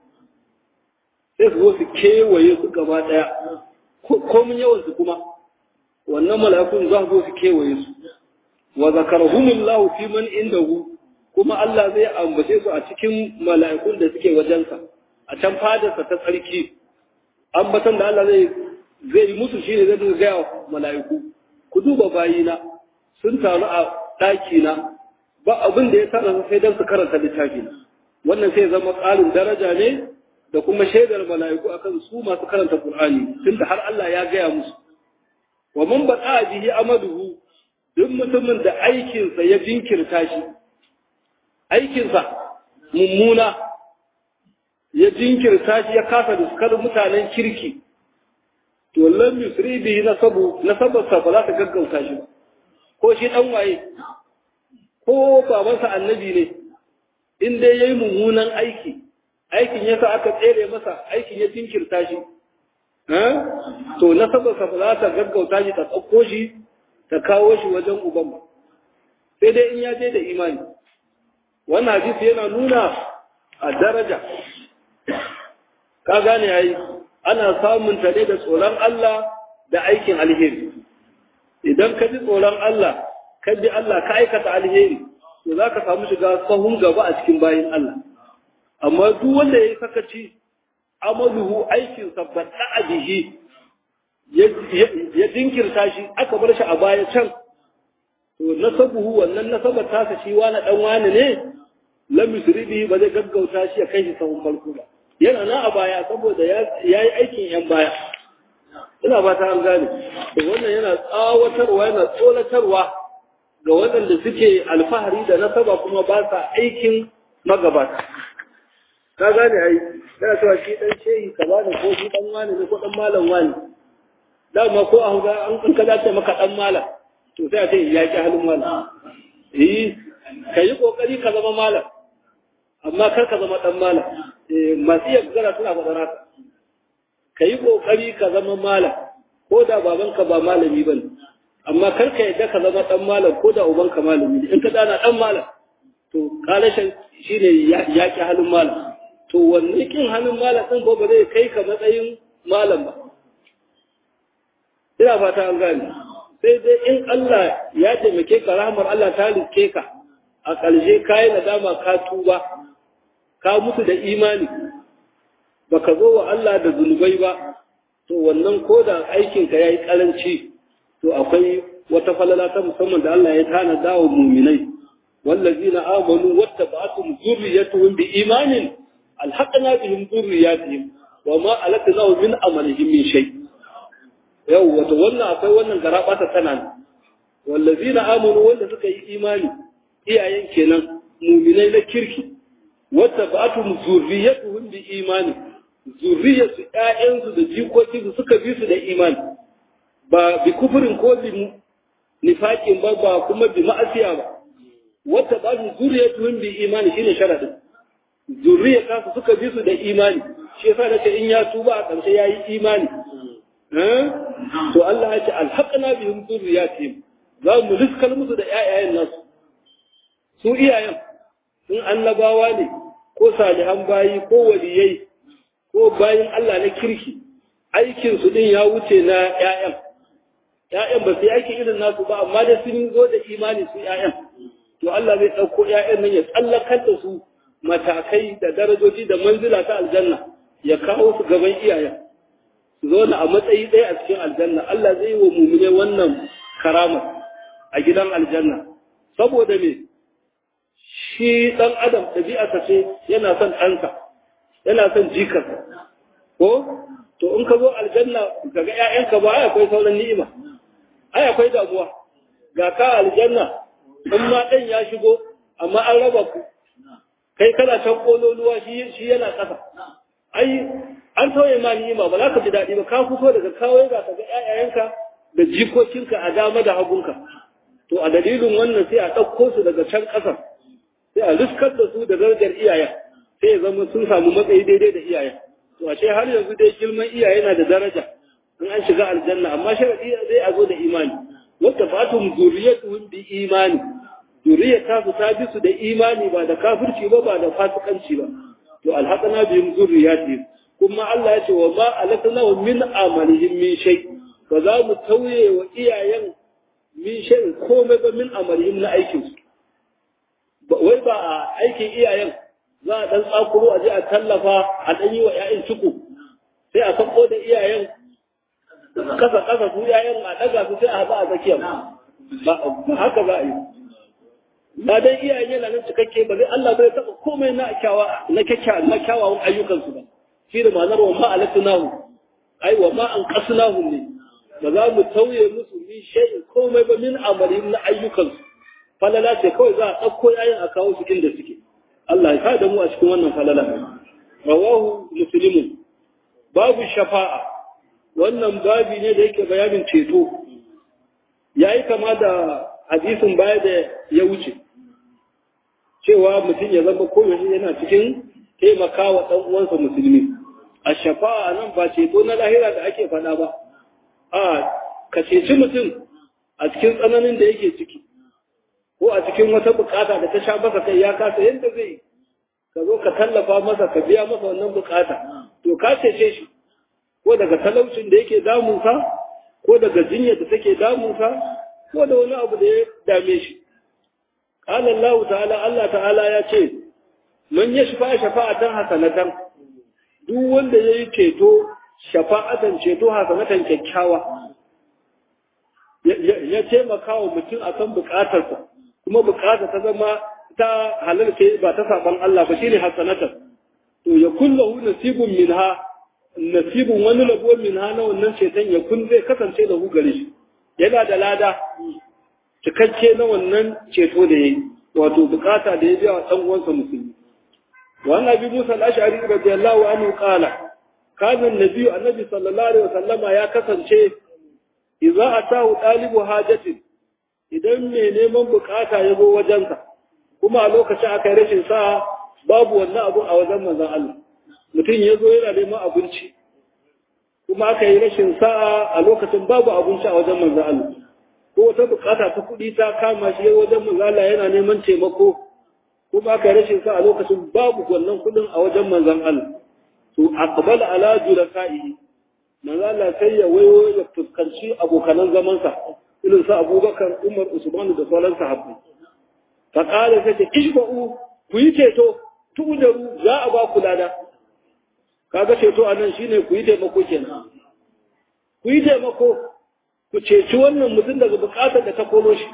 sai su zo su kewaye su gaba daya ko mun yawan su kuma wannan mala'ikun za su zo su kewaye su wa zakarahumullahu fi man indahu kuma Allah zai ambace su a cikin mala'ikun da suke wajensa a can fadarsa ta tsarki ambatan da Allah zai zai yi musu shine zai dinga ga mala'iku ku duba bayina sun taru a daki na ba abin da ya tsara sai dan su karanta littafi wannan sai zama ƙarin daraja ne da kuma shaidar mala'iku akan su masu karanta Qur'ani tunda har Allah ya gaya musu wa man baqa bihi amaduhu duk mutumin da aikinsa ya jinkirta shi aikinsa mummuna ya jinkirta shi ya kasa duskar mutanen kirki to lam yusri bihi nasabu nasabarsa ba za ta gaggauta shi ba ko shi dan waye ko babansa annabi ne in dai yayi mummunan aiki aikin yasa aka tsere masa aikin ya tinkirta shi to nasabarsa ba za ta gaggauta shi ta tsakko shi ta kawo shi wajen uban ba sai dai in ya je da imani. Wannan hadisi yana nuna a daraja ka gane yayi ana samun ta ne da tsoron Allah da aikin alheri. Idan ka ji tsoron Allah ka bi Allah ka aikata alheri to za ka samu shiga sahun gaba a cikin bayin Allah. Amma duk wanda ya yi sakaci amaluhu aikin sabbata a bihi ya jinkirta shi aka bar shi a baya can to nasabuhu wannan nasabar tasa shi wani dan wani ne lam yusribi ba zai gaggauta shi ya kai shi sahun farko ba yana nan a baya saboda ya yi aikin yan baya. Ina ba ta an gane to wannan yana tsawatarwa yana tsolatarwa ga waɗanda suke alfahari da nasaba kuma ba sa aikin magabata. Ka gane ai yana cewa shi dan shehi kaza ne ko shi dan wani ne ko dan malam wani dama ko a huga an ka dace maka dan malam to sai a ce ya ki halin malam eh kai kokari ka zama malam amma kar ka zama dan malam eh masu iya gara suna faɗa haka kai kokari ka zama malam ko da babanka ba malami bane amma kar ka yadda ka zama dan malam ko da ubanka malami ne in ka dana dan malam to kalashin shine ya ki halin malam to wannan kin halin malam din ba zai kai ka matsayin malam ba. Ina fata an gane sai dai in Allah ya taimake ka rahmar Allah ta rike ka a ƙarshe kai nadama ka tuba ka mutu da imani baka zo wa Allah da zunubai ba to wannan koda aikin ka yayi karanci to akwai wata falala ta musamman da Allah ya tana dawo mu'minai wallazina amanu wattaba'atuhum zurriyyatuhum biimanin alhaqna bihim zurriyyatihim wama alatnahu min amalihim min shay. Yau wato wannan akwai wannan garaba ta tana wallazina amanu wanda suka yi imani iyayen kenan mu'minai na kirki wattaba'atuhum zurriyyatuhum biimanin zurriyarsu ƴaƴansu da jikokinsu suka bi su da imani ba bi kufurin ko bi nifaƙin ba ba kuma bi ma'asiya ba wata ba su zurriyatuhum bi imani shine sharadin zurriyar kansu suka bi su da imani shi yasa nace in ya tuba a ƙarshe yayi imani eh to Allah ya ce alhaqna bihim zurriyatihim za mu riskar musu da ƴaƴayen nasu su iyayen sun annabawa ne ko salihan bayi ko waliyai ko bayan Allah na kirki aikin su din ya wuce na ƴaƴan ƴaƴan ba su yi aikin irin nasu ba amma da sun zo da imani su ƴaƴan to Allah zai ɗauko ƴaƴan nan ya tsallakar da su matakai da darajoji da manzila ta aljanna ya kawo su gaban iyayen su zo a matsayi ɗaya a cikin aljanna Allah zai yi wa mumine wannan karama a gidan aljanna saboda me shi ɗan adam ɗabi'arsa ce yana son ɗansa yana son jikarsa ko to in ka zo aljanna ka ga ƴaƴanka ba ai akwai sauran ni'ima ai akwai damuwa ga ka aljanna in ma ɗan ya shigo amma an raba ku kai kana can kololuwa shi shi yana ƙasa ai an tauye ma ni'ima ba za ka ji daɗi ba ka fito daga kawai ga ka ga ƴaƴayenka da jikokinka a dama da hagunka to a dalilin wannan sai a ɗauko su daga can ƙasa sai a riskar da su da darajar iyayen sai ya zama sun samu matsayi daidai da iyayen to ashe har yanzu dai girman iyaye na da daraja in an shiga aljanna amma sharadi zai a zo da imani wata fatum zuriyatuhum bi imani zuriyata su ta bi su da imani ba da kafirci ba ba da fasikanci ba to alhaqna bihim zurriyatihim kuma Allah ya ce wa ma alatnahu min amalihim min shay ba za mu tauye wa iyayen min shay komai ba min amalihim na aikin su wai ba a aikin iyayen za a ɗan tsakuro a je a tallafa a ɗan yi wa ‘ya'yan ciko sai a sako da iyayen kasa kasa su ‘ya'yan a ɗaga su sai a haɗa a tsakiyar ba haka za a yi ba dai iyayen yana nan cikakke ba zai Allah bai taɓa komai na kyawa na na kyawawan ayyukansu ba shi da ma'anar wa ma'alatu nahu ai wa ma an qasnahu ne ba za mu tauye musu min shay'in komai ba min amalin na ayyukansu falala ce kawai za a ɗauko ‘ya'yan a kawo su inda suke Allah ya kada mu a cikin wannan falala. Rawahu Muslimun. Babu shafa'a. Wannan babi ne da yake bayanin ceto. Yayi kama da hadisin baya da ya wuce. Cewa mutum ya zama koyaushe yana cikin taimaka wa ɗan uwansa musulmi. A shafa'a nan ba ceto na lahira da ake faɗa ba, a ka ceci mutum a cikin tsananin da yake ciki, ko a cikin wata bukata da ta sha masa kai ya kasa yadda zai ka zo ka tallafa masa ka biya masa wannan bukata, to ka cece shi ko daga talaucin da yake damunsa, ko daga jinyar da take damunsa, ko da wani abu da ya dame shi. Qala Allah ta'ala, Allah ta'ala ya ce, man yashfa shafa'atan hasanatan, duk wanda yayi ceto shafa'atan ceto hasanatan kyakkyawa, ya taimaka wa mutum akan bukatarsa, kuma bukata ta zama ta halalce ba ta saban Allah ba, shine hasanatan, to ya kullahu nasibun minha, nasibun wani rabo minha na wannan ceton ya kun zai kasance da hu gare shi, yana da lada cikakke na wannan ceto da yayi, wato bukata da ya biya wa dan uwansa musulmi. wa annabi Musa al-Ash'ari radiyallahu anhu qala kana an-nabi annabi sallallahu alaihi wasallama ya kasance idza atahu talibu hajatin, idan mai neman bukata ya zo wajensa, kuma a lokacin aka yi rashin sa babu wannan abu a wajen manzon Allah, mutum ya zo yana neman abinci kuma aka yi rashin sa'a a lokacin babu abinci a wajen manzon Allah, ko wata bukata ta kuɗi ta kama shi wajen manzon Allah yana neman taimako, kuma aka yi rashin sa'a a lokacin babu wannan kuɗin a wajen manzon Allah, to aqbala ala julaka'ihi, manzon Allah sai ya wayo ya fuskanci abokanan zamansa irin su Abubakar, Umar, Usman da sauran sahabbai. Fa qala sai ishfa'u, ku yi ceto, tu'daru za a ba ku lada. Kaga ceto anan shine ku yi taimako kenan. Ku yi taimako, ku ceci wannan mutum daga bukatar da ta koro shi.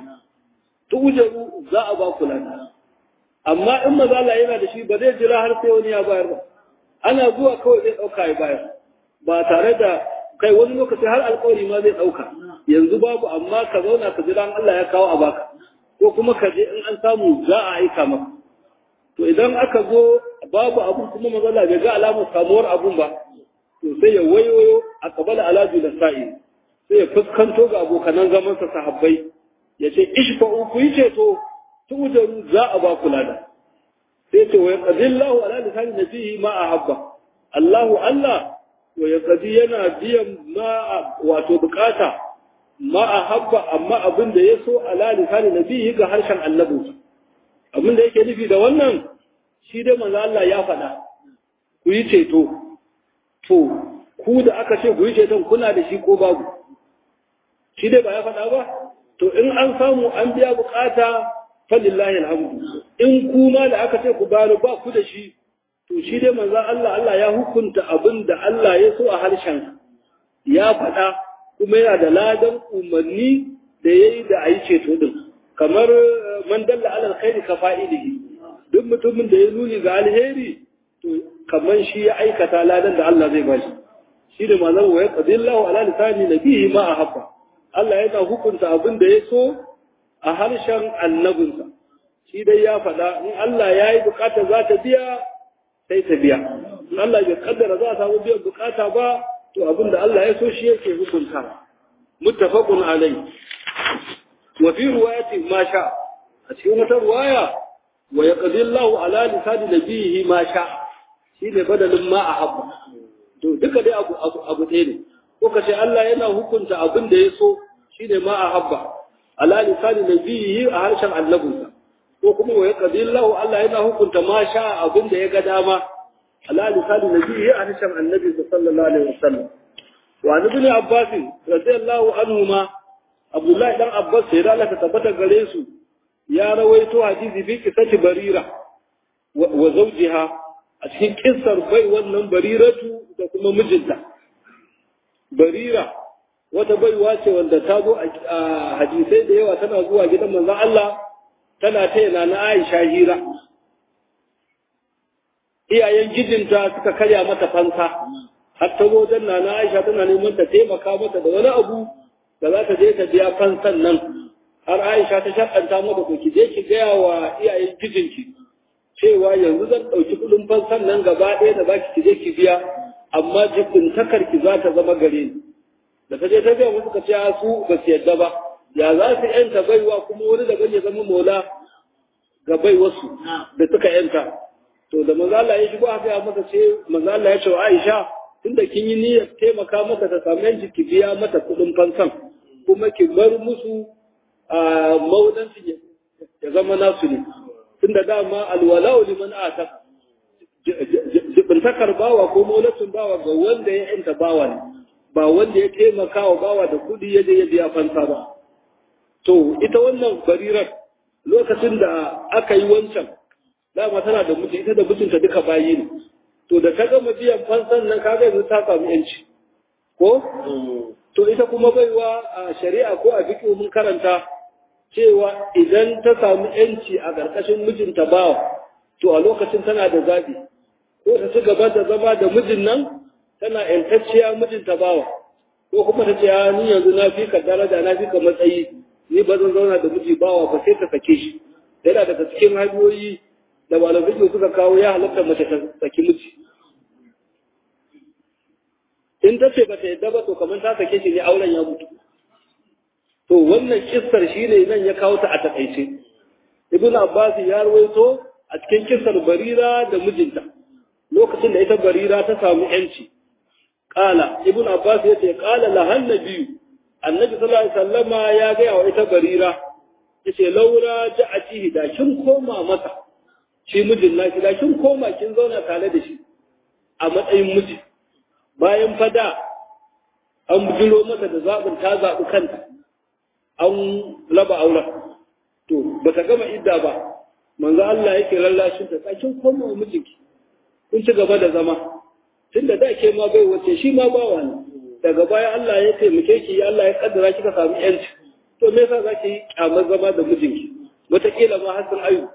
Tu'daru za a ba ku lada. Amma in maza Allah yana da shi ba zai jira har sai wani ya bayar ba. Ana zuwa kawai zai dauka ya bayar. Ba tare da kai wani lokaci har alƙawari ma zai dauka. Yanzu babu, amma ka zauna ka jira Allah ya kawo a baka. Ko kuma ka je in an samu za a aika maka. To idan aka zo babu abun kuma mazala bai ga alamar samuwar abun ba, to sai ya wayoyo a kabala alaju da sa'i, sai ya fuskanto ga abokanan zamansa sahabbai ya ce ishfa'u, ku yi ceto, tu'jaru za a ba ku lada. Sai ce wa yaqdillahu ala lisani nabihi ma ahabba, Allahu Allah wa yaqdi yana biyan ma wato bukata ma ahabba, amma abin da ya so ala lisani nabihi ga harshen annabinsa. Abin da yake nufi da wannan shi dai manzo Allah ya faɗa ku yi ceto, to ku da aka ce ku yi ceton kuna da shi ko babu, shi dai ba ya faɗa ba, to in an samu an biya bukata falillahi alhamdu, in kuma da aka ce ku bani ba ku da shi, to shi dai manzo Allah Allah ya hukunta abin da Allah ya so a harshen ya faɗa, kuma yana da ladan umarni da yayi da ayi ceto din, kamar man dalla ala alkhairi ka fa'ilihi, duk mutumin da ya nuni ga alheri to kamar shi ya aikata ladan da Allah zai bashi. Shi da manzon wa yaqdillahu ala lisani nabihi ma ahabba, Allah yana hukunta abin da ya so a harshen annabinsa. Shi dai ya faɗa in Allah ya yi bukata za ta biya sai ta biya, in Allah bai kaddara za a samu biyan bukata ba, to abin da Allah ya so shi yake hukunta. Muttafaqun alayhi. Wa fi riwayati ma sha, a cikin wata riwaya wa yaqdi Allahu ala lisani nabiyhi ma sha, shine badalin ma ahabba. To duka dai abu abu ɗaya ne, ko kace Allah yana hukunta abin da ya so shine ma ahabba ala lisani nabiyhi a harshen annabinsa, ko kuma wa yaqdi Allahu Allah yana hukunta ma sha abin da ya ga dama ala lisani nabiyhi a harshen annabi sallallahu alaihi wasallam. Wa ibn Abbas radiyallahu anhuma, Abdullahi dan Abbas sai Allah ta tabbata gare su ya rawaito hadisi fi kisati Barira wa zawjiha, a cikin kissar bai wannan Bariratu da kuma mijinta. Barira wata baiwa ce wanda ta zo a hadisai da yawa, tana zuwa gidan manzon Allah tana taya na Aisha hira. Iyayen gidinta suka karya mata fansa, har ta zo dan na Aisha tana neman ta taimaka mata da wani abu da za ta je ta biya fansan nan, har Aisha ta shakanta mata ko ki je ki gaya wa iyayen kijinki cewa yanzu zan ɗauki kuɗin fansan nan gaba ɗaya da baki ki je ki biya, amma jikin takar ki za ta zama gare ni. Da ta je ta gaya musu ka ce su ba su yadda ba, ya za su yanta baiwa kuma wani daban ya zama mola ga baiwarsu da suka yanta. to da manzo Allah ya shigo aka ya masa ce manzo Allah ya ce wa Aisha tunda kin yi niyyar taimaka mata ta samu yanci ki biya mata kuɗin fansan kuma ki bar musu a maudanci ya zama nasu ne tunda dama alwala'u liman ata jibintakar bawa ko maulatun bawa ga wanda ya yanta bawa ne ba wanda ya taimaka wa bawa da kuɗi ya je ya biya fansa ba to ita wannan barirar lokacin da aka yi wancan dama tana da mutu ita da mutunta duka bayi ne to da ta gama biyan fansan nan kaga yanzu ta samu yanci ko to ita kuma baiwa a shari'a ko a fiqh mun karanta cewa idan ta samu yanci a ƙarƙashin mijinta bawa to a lokacin tana da zabi ko ta ci gaba da zama da mijin nan tana yantacciya mijinta bawa ko kuma ta ce ni yanzu na fi ka daraja na fi ka matsayi ni ba zan zauna da miji bawa ba sai ta sake shi yana daga cikin hanyoyi da malamai suka kawo ya halatta mace ta saki miji in ta ce ba ta yadda ba to kamar ta sake shi ne auren ya mutu to wannan kissar shine nan ya kawo ta a takaice ibnu abbas ya rawaito a cikin kissar barira da mijinta lokacin da ita barira ta samu yanci qala ibnu abbas yace qala lahan nabiyyu annabi sallallahu alaihi wasallama ya ga wa ita barira yace laura ja'atihi da kin koma masa shi mijin naki da kin koma kin zauna tare da shi a matsayin miji bayan fada an bujiro mata da zabin ta zabi kanta an raba auren to bata gama idda ba manzo Allah yake lallashin ta kin koma wa mijinki kun ci gaba da zama tunda da ke ma bai wace shi ma bawa ne daga baya Allah ya taimake ki Allah ya kaddara kika samu yanci to me yasa zaki kyamar zama da mijinki wataƙila ma hasan ayu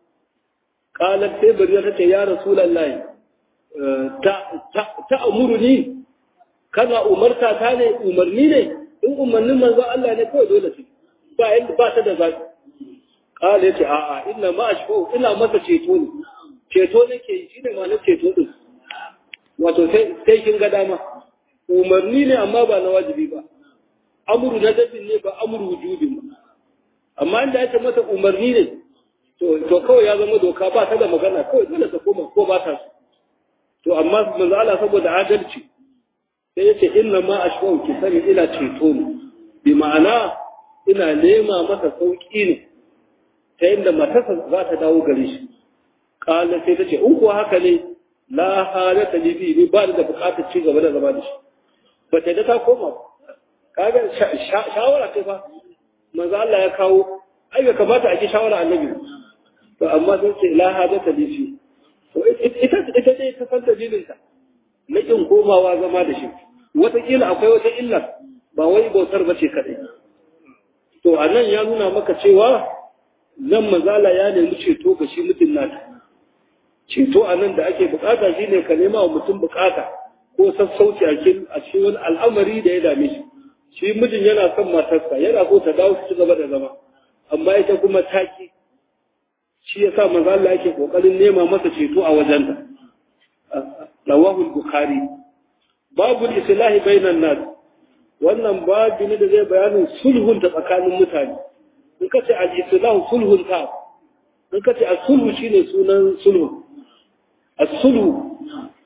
qalat sai bariya ta ce ya rasulullahi ta ta amuruni kana umarta ta ne umarni ne in umarnin manzo Allah ne kawai dole ce ba ba ta da zaki qala yace a a inna ma ashfu ina masa ceto ne ceto nake yi shine ma na ceto din wato sai sai kin ga dama umarni ne amma ba na wajibi ba amru na dabin ne ba amru wujubin ba amma inda aka mata umarni ne to to kawai ya zama doka ba ta da magana kawai dole ta koma ko ba ta to amma manzo Allah saboda adalci sai yace inna ma ashwau ki sani ina ceto ne bi ma'ana ina nema masa sauki ne ta yadda matarsa za ta dawo gare shi kala sai ta ce in kuwa haka ne la halata li bi ni ba da bukatar ci gaba da zama da shi ba ta da ta koma kaga shawara ce fa manzo Allah ya kawo ai ga kamata a ji shawara annabi to amma sai ce la halata li fi to ita ita dai ta san dalilin ta na kin komawa zama da shi wataƙila akwai wata illa ba wai bautar bace kadai to anan ya nuna maka cewa nan mazala ya nemi ceto ga shi mutum nata ceto anan da ake bukata shine ka nema wa mutum bukata ko sassauci a cikin wani al'amari da ya dame shi shi mijin yana son matarsa yana so ta dawo su ci gaba da zama amma ita kuma taki shi yasa manzo Allah yake kokarin nema masa ceto a wajenta rawahu al-bukhari babu islahi bainan nas wannan babu ne da zai bayanin sulhun ta tsakanin mutane in ka ce al-islahu sulhun ta in ka ce as-sulhu shine sunan sulhu as-sulhu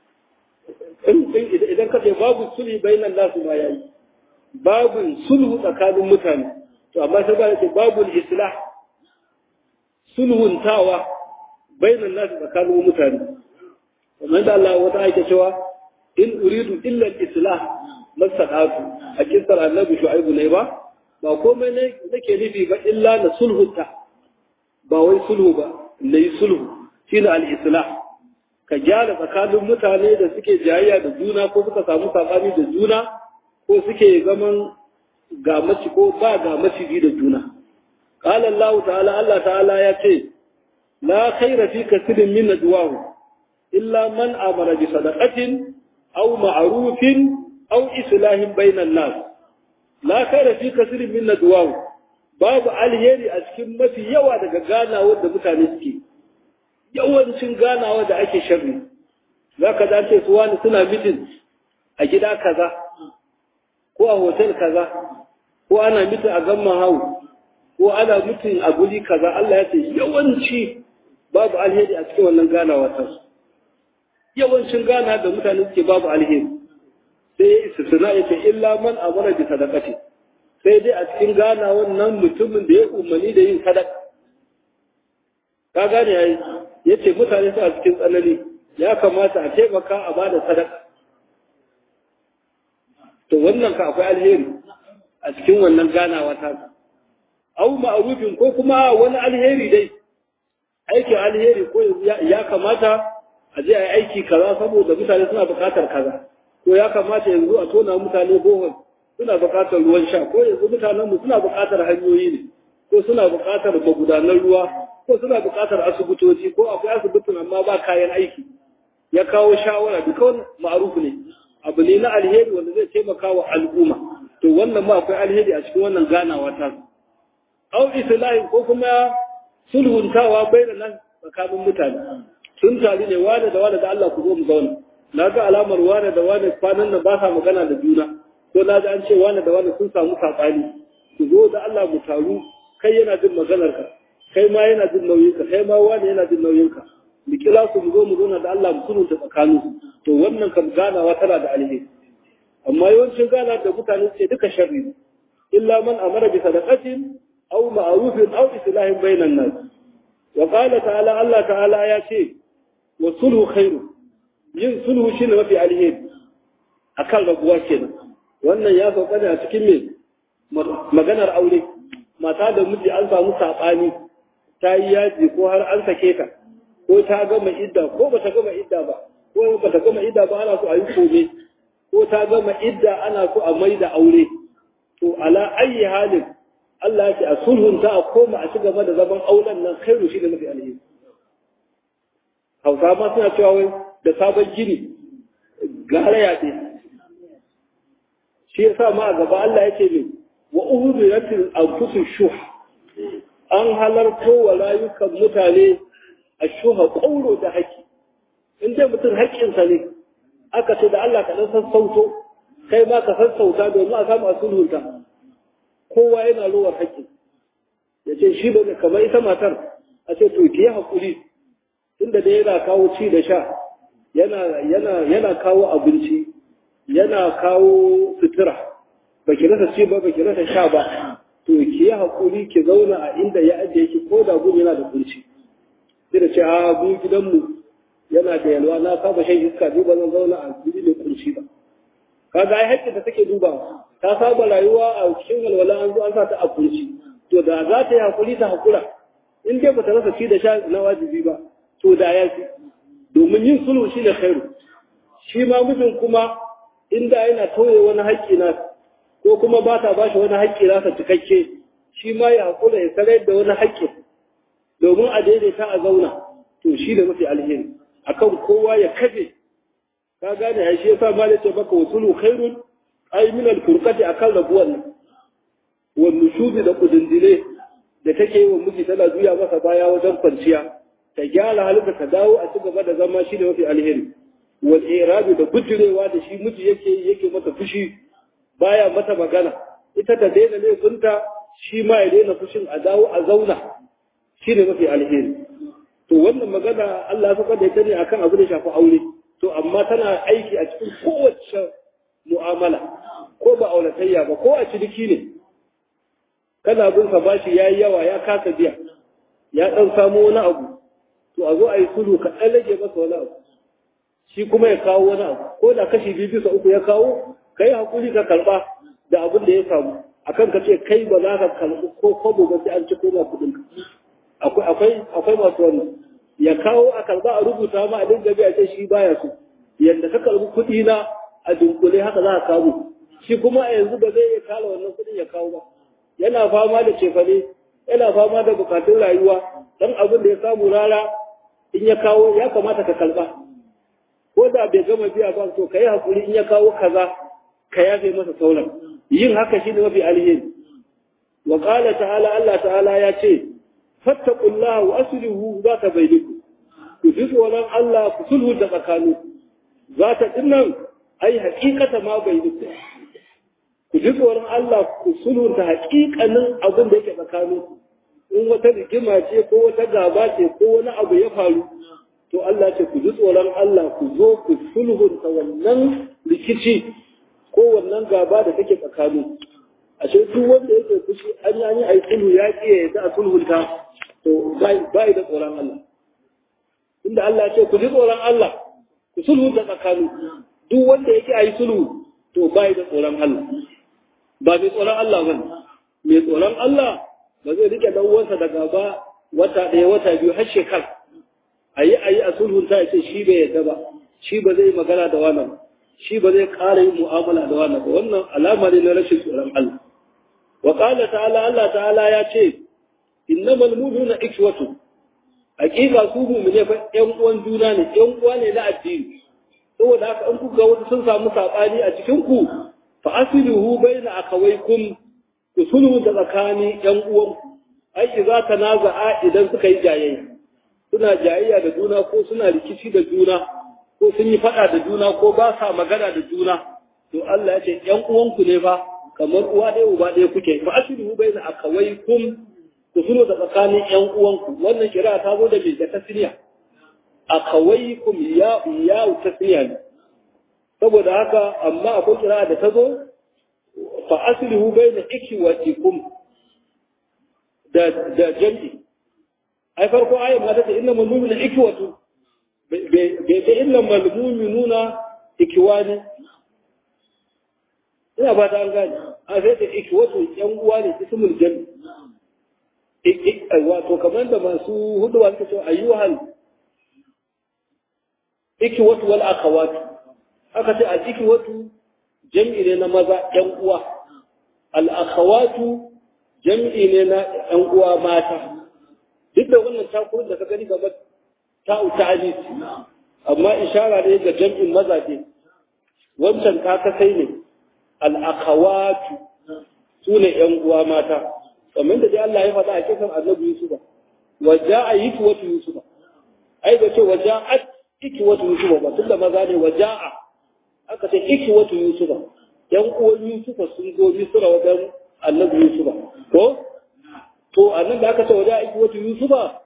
idan ka ce babu sulhi bainan nas ma yayi babu sulhu tsakanin mutane to amma sai ba ce babu al-islah sulhun tawa bainan nas tsakanin mutane kamar da Allah wata aike cewa in uridu illa al-islah masadatu a kisar annabi shu'aibu ne ba ba komai ne nake nufi ba illa na sulhunta ba wai sulhu ba na yi sulhu shine al-islah ka gyara tsakanin mutane da suke jayayya da juna ko suka samu sabani da juna ko suke zaman ga maci ko ba ga maciji da juna qala Allah ta'ala Allah ta'ala ya ce la khayra fi kathirin min najwahu illa man amara bi sadaqatin aw ma'rufin aw islahin bainan nas la khayra fi kathirin min najwahu babu alheri a cikin mafi yawa daga ganawa da mutane suke yawancin ganawa da ake sharri zaka dace su wani suna mitin a gida kaza ko a hotel kaza ko ana mitin a gamman hawu ko ana mitin a guri kaza Allah ya ce yawanci babu alheri a cikin wannan ganawa ta yawancin gana da mutane suke babu alheri sai ya istisna yace illa man amara bi sadaqati sai dai a cikin gana wannan mutumin da ya umarni da yin sadaka ka gane yayi yace mutane su a cikin tsanani ya kamata a taimaka a bada sadaka to wannan ka akwai alheri a cikin wannan ganawa ta au ma'rufin ko kuma wani alheri dai aikin alheri ko ya kamata a je a yi aiki kaza saboda mutane suna buƙatar kaza ko ya kamata yanzu a tona mutane bohol suna buƙatar ruwan sha ko yanzu mutanenmu suna buƙatar hanyoyi ne ko suna buƙatar magudanar ruwa ko suna buƙatar asibitoci ko akwai asibitin amma ba kayan aiki ya kawo shawara duka wani ma'aruf ne abu ne na alheri wanda zai taimaka wa al'umma to wannan ma akwai alheri a cikin wannan ganawa ta au islahin ko kuma sulhuntawa bai da nan tsakanin mutane sun tari ne wane da wane da Allah ku zo mu zauna na ga alamar wane da wane kwanan nan ba sa magana da juna ko na ji an ce wane da wane sun samu saɓani ku zo da Allah mu taru kai yana jin maganar ka kai ma yana jin nauyin ka kai ma wane yana jin nauyin ka mu kira su mu zo mu zauna da Allah mu sulhunta tsakanin to wannan kam ganawa tana da alheri amma yawancin gana da mutane ce duka sharri illa man amara bi sadaqatin aw ma'rufin aw islahin bainan nas wa qala ta'ala Allah ta'ala ya ce wa sulhu khairu yin sulhu shine mafi alheri akan rabuwa kenan wannan ya sauka ne a cikin me maganar aure mata da miji an samu sabani ta yi yaji ko har an sake ta ko ta gama idda ko bata gama idda ba ko bata gama idda ba ana so a yi kome ko ta gama idda ana so a maida aure to ala ayi halin Allah ya ce a sulhunta a koma a ci gaba da zaman auren nan khairu shi da mafi alheri Hausa ma suna cewa wai da sabon gini gara ya ce shi yasa ma a gaba Allah ya ce ne wa uhudiratil anfusu shuh an halarto wa rayukan mutane a shuha kauro da haƙi in dai mutum haƙƙinsa ne aka ce da Allah ka dan sassauto kai ma ka sassauta domin a samu a sulhunta kowa yana lowar haƙƙi ya ce shi ba kamar ita matar a ce to ki yi haƙuri tunda da yana kawo ci da sha yana yana yana kawo abinci yana kawo sutura ba ki rasa ci ba ba ki rasa sha ba to ki yi haƙuri ki zauna a inda ya ajiye ki ko da gun yana da kunci sai da ce a mu gidanmu yana da yalwa na saba shan iska ni ba zan zauna a guri mai kunci ba kaga ai haƙƙin da take dubawa ta saba rayuwa a cikin walwala an zo an sa ta a kunci to da za ta yi haƙuri ta haƙura in dai ba ta rasa ci da sha na wajibi ba to da ya fi domin yin sulhu shi ne khairu shi ma mutum kuma inda yana tauye wani haƙƙi na ko kuma ba ta bashi wani haƙƙi nasa cikakke shi ma ya haƙura ya sanar da wani haƙƙi domin a daidaita a zauna to shi da mafi alheri akan kowa ya kafe ka gane ya shi yasa malai ce maka wasulu khairun ay min al-furqati akan rabuwan nan wa nushubi da kudindine da take yi wa miji tana juya masa baya wajen kwanciya ta gyara halin ta dawo a ci gaba da zama shi da mafi alheri wal irabi da bujirewa da shi miji yake yake mata fushi baya mata magana ita ta daina laifinta shi ma ya daina fushin a dawo a zauna shi ne mafi alheri to wannan magana Allah ya saka da ita ne akan abu da shafi aure to amma tana aiki a cikin kowace mu'amala ko ba auratayya ba ko a ciniki ne kana bin ka bashi yayi yawa ya kasa biya ya dan samu wani abu to a zo a yi sulhu ka dan rage masa wani abu shi kuma ya kawo wani abu ko da kashi biyu bisa uku ya kawo kai hakuri ka karba da abin da ya samu akan ka ce kai ba za ka karbi ko kobo ba sai an ci koma kudin ka akwai akwai akwai masu wannan ya kawo a karba a rubuta ma a dinga biya ce shi baya so yanda ka karbi kudi na a dunkule haka za ka kawo shi kuma a yanzu ba zai iya kala wannan kudin ya kawo ba yana fama da cefane yana fama da bukatun rayuwa dan abin da ya samu rara in ya kawo ya kamata ka karba ko da bai gama biya ba to kai hakuri in ya kawo kaza ka yafe masa sauran yin haka shine mafi alheri wa qala ta'ala Allah ta'ala ya ce fattaqullaha wa aslihu zata bainakum ku ji tsoron Allah ku sulhu da tsakani zata dinnan ai hakikata ma bainakum ku ji tsoron Allah ku sulhu ta hakikanin abin da yake tsakanin in wata rigima ce ko wata gaba ce ko wani abu ya faru to Allah ce ku ji tsoron Allah ku zo ku sulhunta wannan rikici ko wannan gaba da take tsakanin ashe duk wanda yake fushi an yi ai sulhu ya ki ya ta sulhunta to bai bai da tsoron Allah inda Allah ce ku ji tsoron Allah ku sulhunta tsakanin duk wanda yake ai sulhu to bai da tsoron Allah ba mai tsoron Allah bane mai tsoron Allah ba zai rike dan uwansa da gaba wata ɗaya wata biyu har shekara ayi ayi a sulhunta ya ce shi bai yadda ba shi ba zai magana da wannan shi ba zai ƙara yin mu'amala da wannan ba wannan alama ne na rashin tsoron Allah wa qala ta'ala Allah ta'ala ya ce innamal mu'minuna ikhwatu hakika su mu'mine fa ƴan uwan juna ne ƴan uwa ne na addini saboda haka in kuka wasu sun samu sabani a cikin ku fa aslihu baina akawaykum ku sulhu da tsakanin ƴan uwanku ai idza tanaza'a idan suka yi jayayya suna jayayya da juna ko suna rikici da juna ko sun yi fada da juna ko ba sa magana da juna to Allah ya ce ƴan uwanku ne fa kamar uwa ɗaya uba ɗaya kuke fa aslihu baina akawaykum ku sulhu da tsakanin ƴan uwanku wannan kira ta zo da mai da tasniya akawaykum ya ya tasniya ne saboda haka amma akwai kira da ta zo fa aslihu baina ikwatikum da da jami'i ai farko ayin ma tace inna mu'minuna ikwatu be be inna mu'minuna ikwani ina ba ta an gani a sai da ikwatu yan uwa ne ismul jami wato kamar da masu hudu wa suka ce ayyuhal ikwatu wal akhawat aka ce al ikwatu jami'i ne na maza yan uwa al akhawatu jami'i ne na yan uwa mata duk da wannan takurin da ka gani gaba ta'u ta'alis amma ishara ne ga jam'in mazaje wancan ka kasai ne al-akhawatu sune yan uwa mata kamar da dai Allah ya faɗa a cikin Annabi Yusuf wa ja'a yikwatu Yusuf ai da ce wa ja'at ikwatu Yusuf ba tunda maza ne wa ja'a aka ce ikwatu Yusuf yan uwan Yusuf sun zo Misra wajen Annabi Yusuf ko to annan da aka ce waje aiki wata Yusufa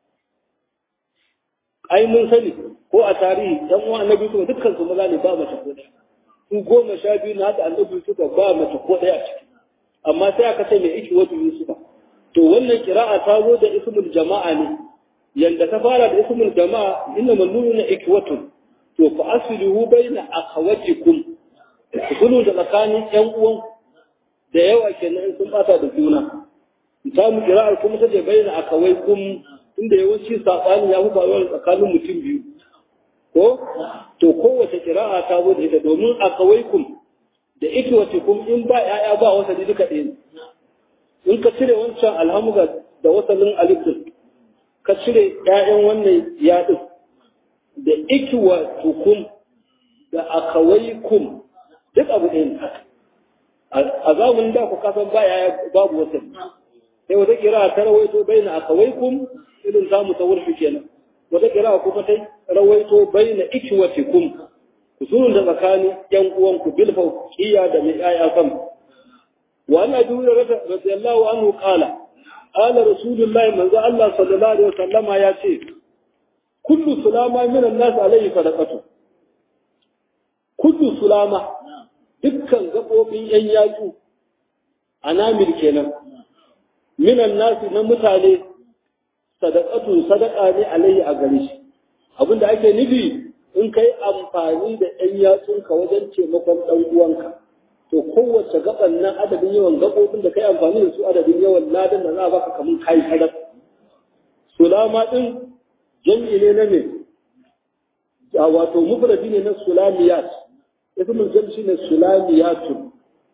ai mun sani ko a tarihi dan uwan Annabi Yusuf dukkan su maza ne ba mace ko daya su goma sha biyu na da Annabi Yusuf ba mace ko daya ciki amma sai aka ce mai aiki wata Yusufa to wannan kira'a ta zo da ismul jama'a ne yanda ta fara da ismul jama'a inna mamnununa ikwatun to fa aslihu baina akhawatikum kullu da tsakanin yan uwan da yawa kenan sun bata da juna samu kira'ar kuma ta je bayyana a kawai kun inda yawanci saɓani ya fi faruwa tsakanin mutum biyu ko to kowace kira'a ta zo da ita domin a kawai kun da ike wace kun in ba ya'ya ba wasali duka ɗaya ne in ka cire wancan alhamza da wasalin alifin ka cire ƴaƴan wannan yaɗin da ike wace kun da a kawai kun duk abu ɗaya ne a zamanin da ku kasan ba ya'ya babu wasali sai wata kira ta rawaito baina akawaikum irin zamu ta wurfi kenan wata kira kuma ta rawaito baina ikwatikum kusurun da tsakanin yan uwanku bil fawqiyya da mai aya kan wa ana dura radiyallahu anhu qala qala rasulullahi manzo Allah sallallahu alaihi wasallama ya ce kullu sulama min an-nas alayhi sadaqatu kullu sulama dukkan gabobin yan yatsu anamir kenan minan nasu na mutane sadaqatu sadaqa ne alaihi a gare shi abinda ake nufi in kai amfani da ɗan yatsunka wajen taimakon ɗan uwanka to kowace gaban nan adadin yawan gabobin da kai amfani da su adadin yawan ladan da za a baka kamun kai sadaq sulama din jami'i ne na me wato mufradi ne na sulamiyat ismul jami' shine sulamiyatun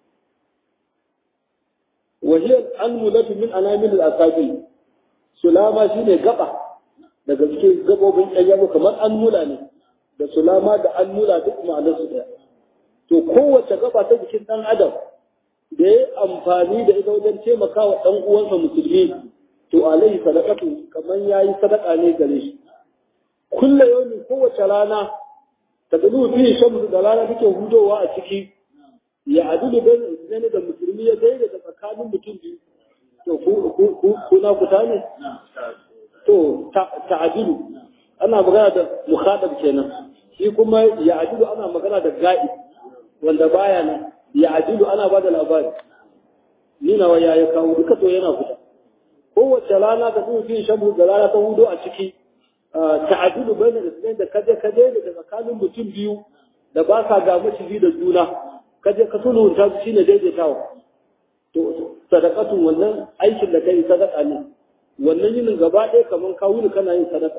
وهي الأنملة من أنامل الأساقل سلامة شيني قطع daga cikin gabobin ɗanyamu kamar anmula ne da sulama da anmula duk ma'anarsu ɗaya to kowace gaba ta jikin ɗan adam da ya amfani da ita wajen taimakawa ɗan uwansa musulmi to alaihi sadaqatu kamar yayi sadaka ne gare shi kullu yawmin kowace rana ta dulu fi shamsu da rana take hudowa a ciki ya adulu bayan da musulmi ya gaida da tsakanin mutum biyu to ku ku ku na ku tane to ta'adilu ana magana da mukhadab kenan shi kuma ya ajidu ana magana da ga'i wanda baya nan ya ajidu ana bada labari ni nawa ya kawo duka to yana fita kowace rana da su fi shabu da rana ta hudu a ciki ta'adilu bayna al-ithnayn da kaje kaje da tsakanin mutum biyu da ba sa ga maciji da juna kaje ka sulhunta su shine daidaitawa to sadaqatu wannan aikin da kai sadaqa ne wannan yin gaba ɗaya kaman ka wuni kana yin sadaqa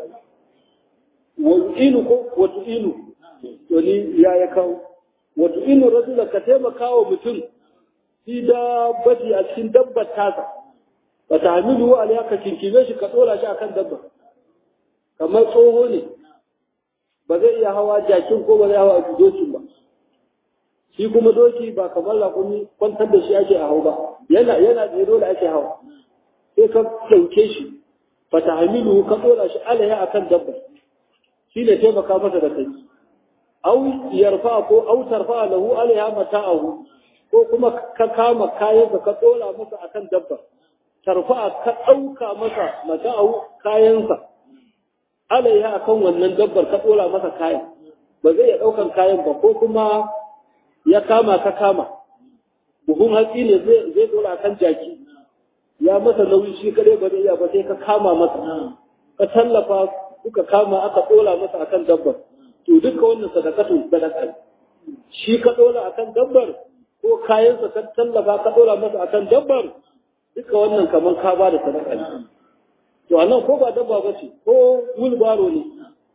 wa inu ko wa tu'inu to ni ya ya kawo wa tu'inu rajula ka taimaka wa mutum fi dabbati a cikin dabbar tasa ba ta hamilu alaiha ka kinkime shi ka dora shi akan dabba kamar tsoho ne ba zai iya hawa jakin ko ba zai hawa dokin ba shi kuma doki ba kamar laƙumi kwantar da shi ake a hau ba yana yana tsaye dole ake hawa sai ka ɗauke shi fa ta hamilu ka dora shi alaiha akan dabba shi ne taimaka masa da kai au yarfa ko au tarfa lahu alaiha mata'ahu ko kuma ka kama kayansa ka dora masa akan dabba tarfa ka ɗauka masa mata'ahu kayansa alaiha akan wannan dabbar ka dora masa kayan ba zai ya ɗaukan kayan ba ko kuma ya kama ka kama buhun hatsi ne zai zai dora akan jaki ya masa nauyi shi kare ba zai iya ba sai ka kama masa ka tallafa kuka kama aka dora masa akan dabbar to duka wannan sadaqatu sadaqa shi ka dora akan dabbar ko kayansa ka tallafa ka dora masa akan dabbar duka wannan kaman ka ba da sadaka to anan ko ba dabba bace ko wulbaro ne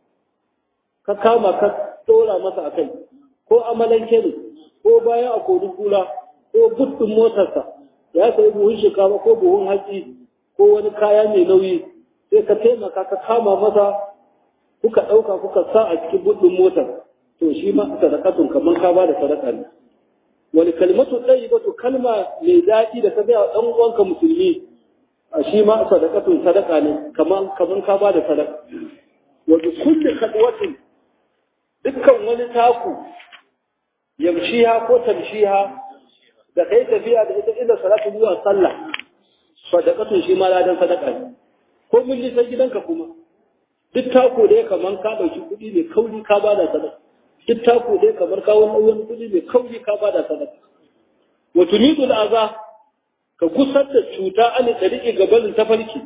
ka kama ka dora masa akai ko amalanke ne ko baya a kodi kula ko buttun motarsa ya sai buhun shinkafa ko buhun hatsi ko wani kaya mai nauyi sai ka taimaka ka kama masa kuka dauka kuka sa a cikin buttun motar to shi ma sadaqatun kaman ka ba da sadaka ne wani kalmatu tayyibatu kalma mai daɗi da ka ga dan uwanka musulmi shi ma sadaqatun sadaqa ne kaman kaman ka bada sadaqa wa bi kulli khadwatin dukkan wani taku yamshiha ko tamshiha da kai tafiya da ita ila salatu zuwa sallah sadaqatun shi ma ladan sadaqa ne ko mun yi sai gidanka kuma duk taku da kaman ka dauki kuɗi mai kauri ka bada sadaqa duk taku dai kamar kawo wani kuɗi mai kauri ka bada sadaka wa tumidu al'aza ka gusar da cuta an da rike gaban tafarki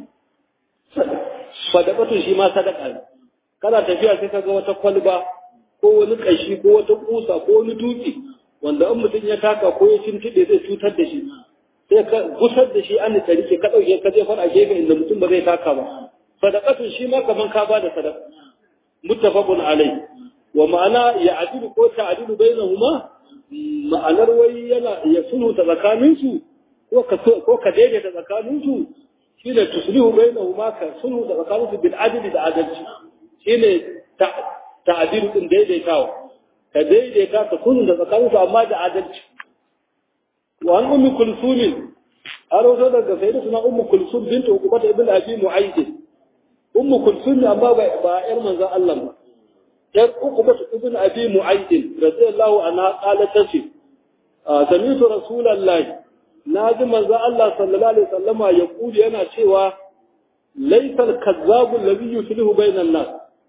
sadaqatu shi ma sadaka ne kana tafiya sai kaga wata kwalba ko wani kashi ko wata kusa ko wani tuki wanda in mutum ya taka ko ya tuntube zai cutar da shi sai ka gusar da shi an da rike ka dauke ka je fara gefe inda mutum ba zai taka ba sadaqatu shi ma kaman ka bada sadaka muttafaqun alayhi wa ma'ana ya adilu ko ta adilu bainahuma ma'anar wai yana ya sulhu ta tsakaninsu ko ka ko ka daidaita tsakaninsu shine tuslihu bainahuma ka sulhu ta tsakaninsu bil adli da adalci shine ta ta adilu din daidaitawa ka daidaita ka sulhu ta tsakaninsu amma da adalci wa an ummi kulsum aro daga sayyidatuna ummu kulsum bint uqbah ibn abi mu'ayyid ummu kulsum amma ba yar manzon Allah ba yar uqbah ibn abi mu'ayyid radiyallahu anha qalat tace sami'tu rasulullahi naji manzo Allah sallallahu alaihi wasallama ya kuli yana cewa laysal kazzabu alladhi yuslihu bainan nas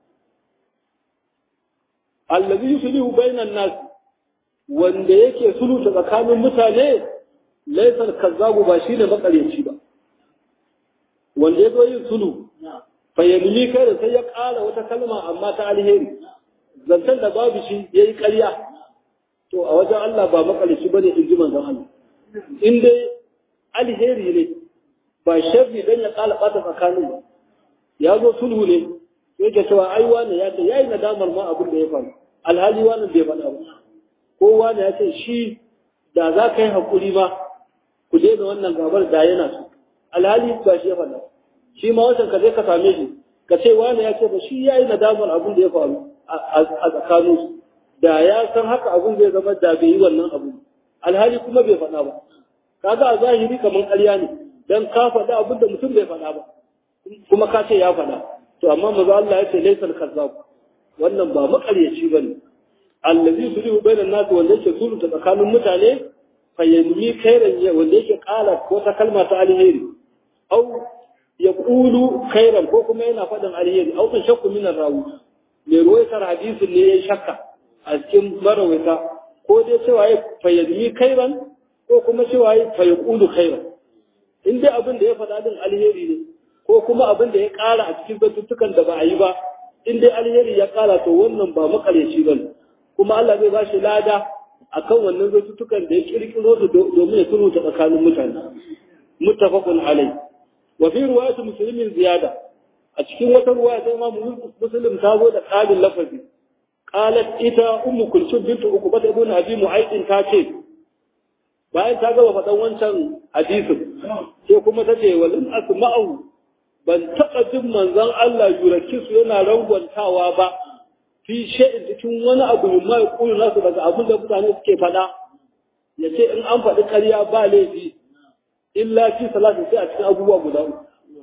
alladhi yuslihu bainan nas wanda yake sulhu tsakanin mutane laysal kazzabu ba shine makareci ba wanda yazo yin sulhu fayyalmi kai da sai ya ƙara wata kalma amma ta alheri zantan da babu shi yayi ƙarya to a wajen Allah ba makalici bane in ji manzon Allah in dai alheri ne ba sharri dan ya ƙala bata tsakanin ya zo sulhu ne yake cewa ai wani ya ce yayi nadamar ma abin da ya faru alhali wani bai faɗa ba ko wani ya ce shi da za ka yi hakuri ma ku daina wannan gabar da yana so alhali ba shi ya faɗa shi ma wancan ka je ka same shi ka ce wani ya ce ba shi yayi nadamar abin da ya faru a tsakaninsu da ya san haka abin zai zama da bai yi wannan abu alhali kuma bai faɗa ba kaga a zahiri kamar ƙarya ne dan ka faɗa abin da mutum bai faɗa ba kuma ka ce ya faɗa to amma maza Allah ya ce laysal kazzab wannan ba maƙaryaci bane allazi sulihu bainan nas wanda yake sulhu ta tsakanin mutane fayyami kairan wanda yake ƙala ko ta kalma ta alheri au ya ƙulu khairan ko kuma yana faɗin alheri au ta shakku min rawi mai ruwaitar hadisin ne ya shakka a cikin marawaita ko dai cewa ya fayyadmi khairan ko kuma cewa ya fayyaqulu khairan in dai abin da ya faɗa din alheri ne ko kuma abin da ya ƙara a cikin batuttukan da ba a yi ba in dai alheri ya ƙara to wannan ba makareci ba ne kuma Allah zai ba shi lada akan wannan batuttukan da ya kirkiro su domin ya sulhuta tsakanin mutane muttafaqun alai wa fi riwayat muslimin ziyada a cikin wata ruwaya sai ma muslim ta zo da qalin lafazi qalat ita ummu kulsum bint uqbah ibn abi mu'ayd ta ce bayan ta gaba faɗan wancan hadisin sai kuma ta ce walin asma'u ban taɓa jin manzon Allah yurakisu yana rangwantawa ba fi shay'in cikin wani abu mai yaqulu nasu daga abin da mutane suke faɗa yace in an faɗi ƙarya ba laifi illa fi salati sai a cikin abubuwa guda uku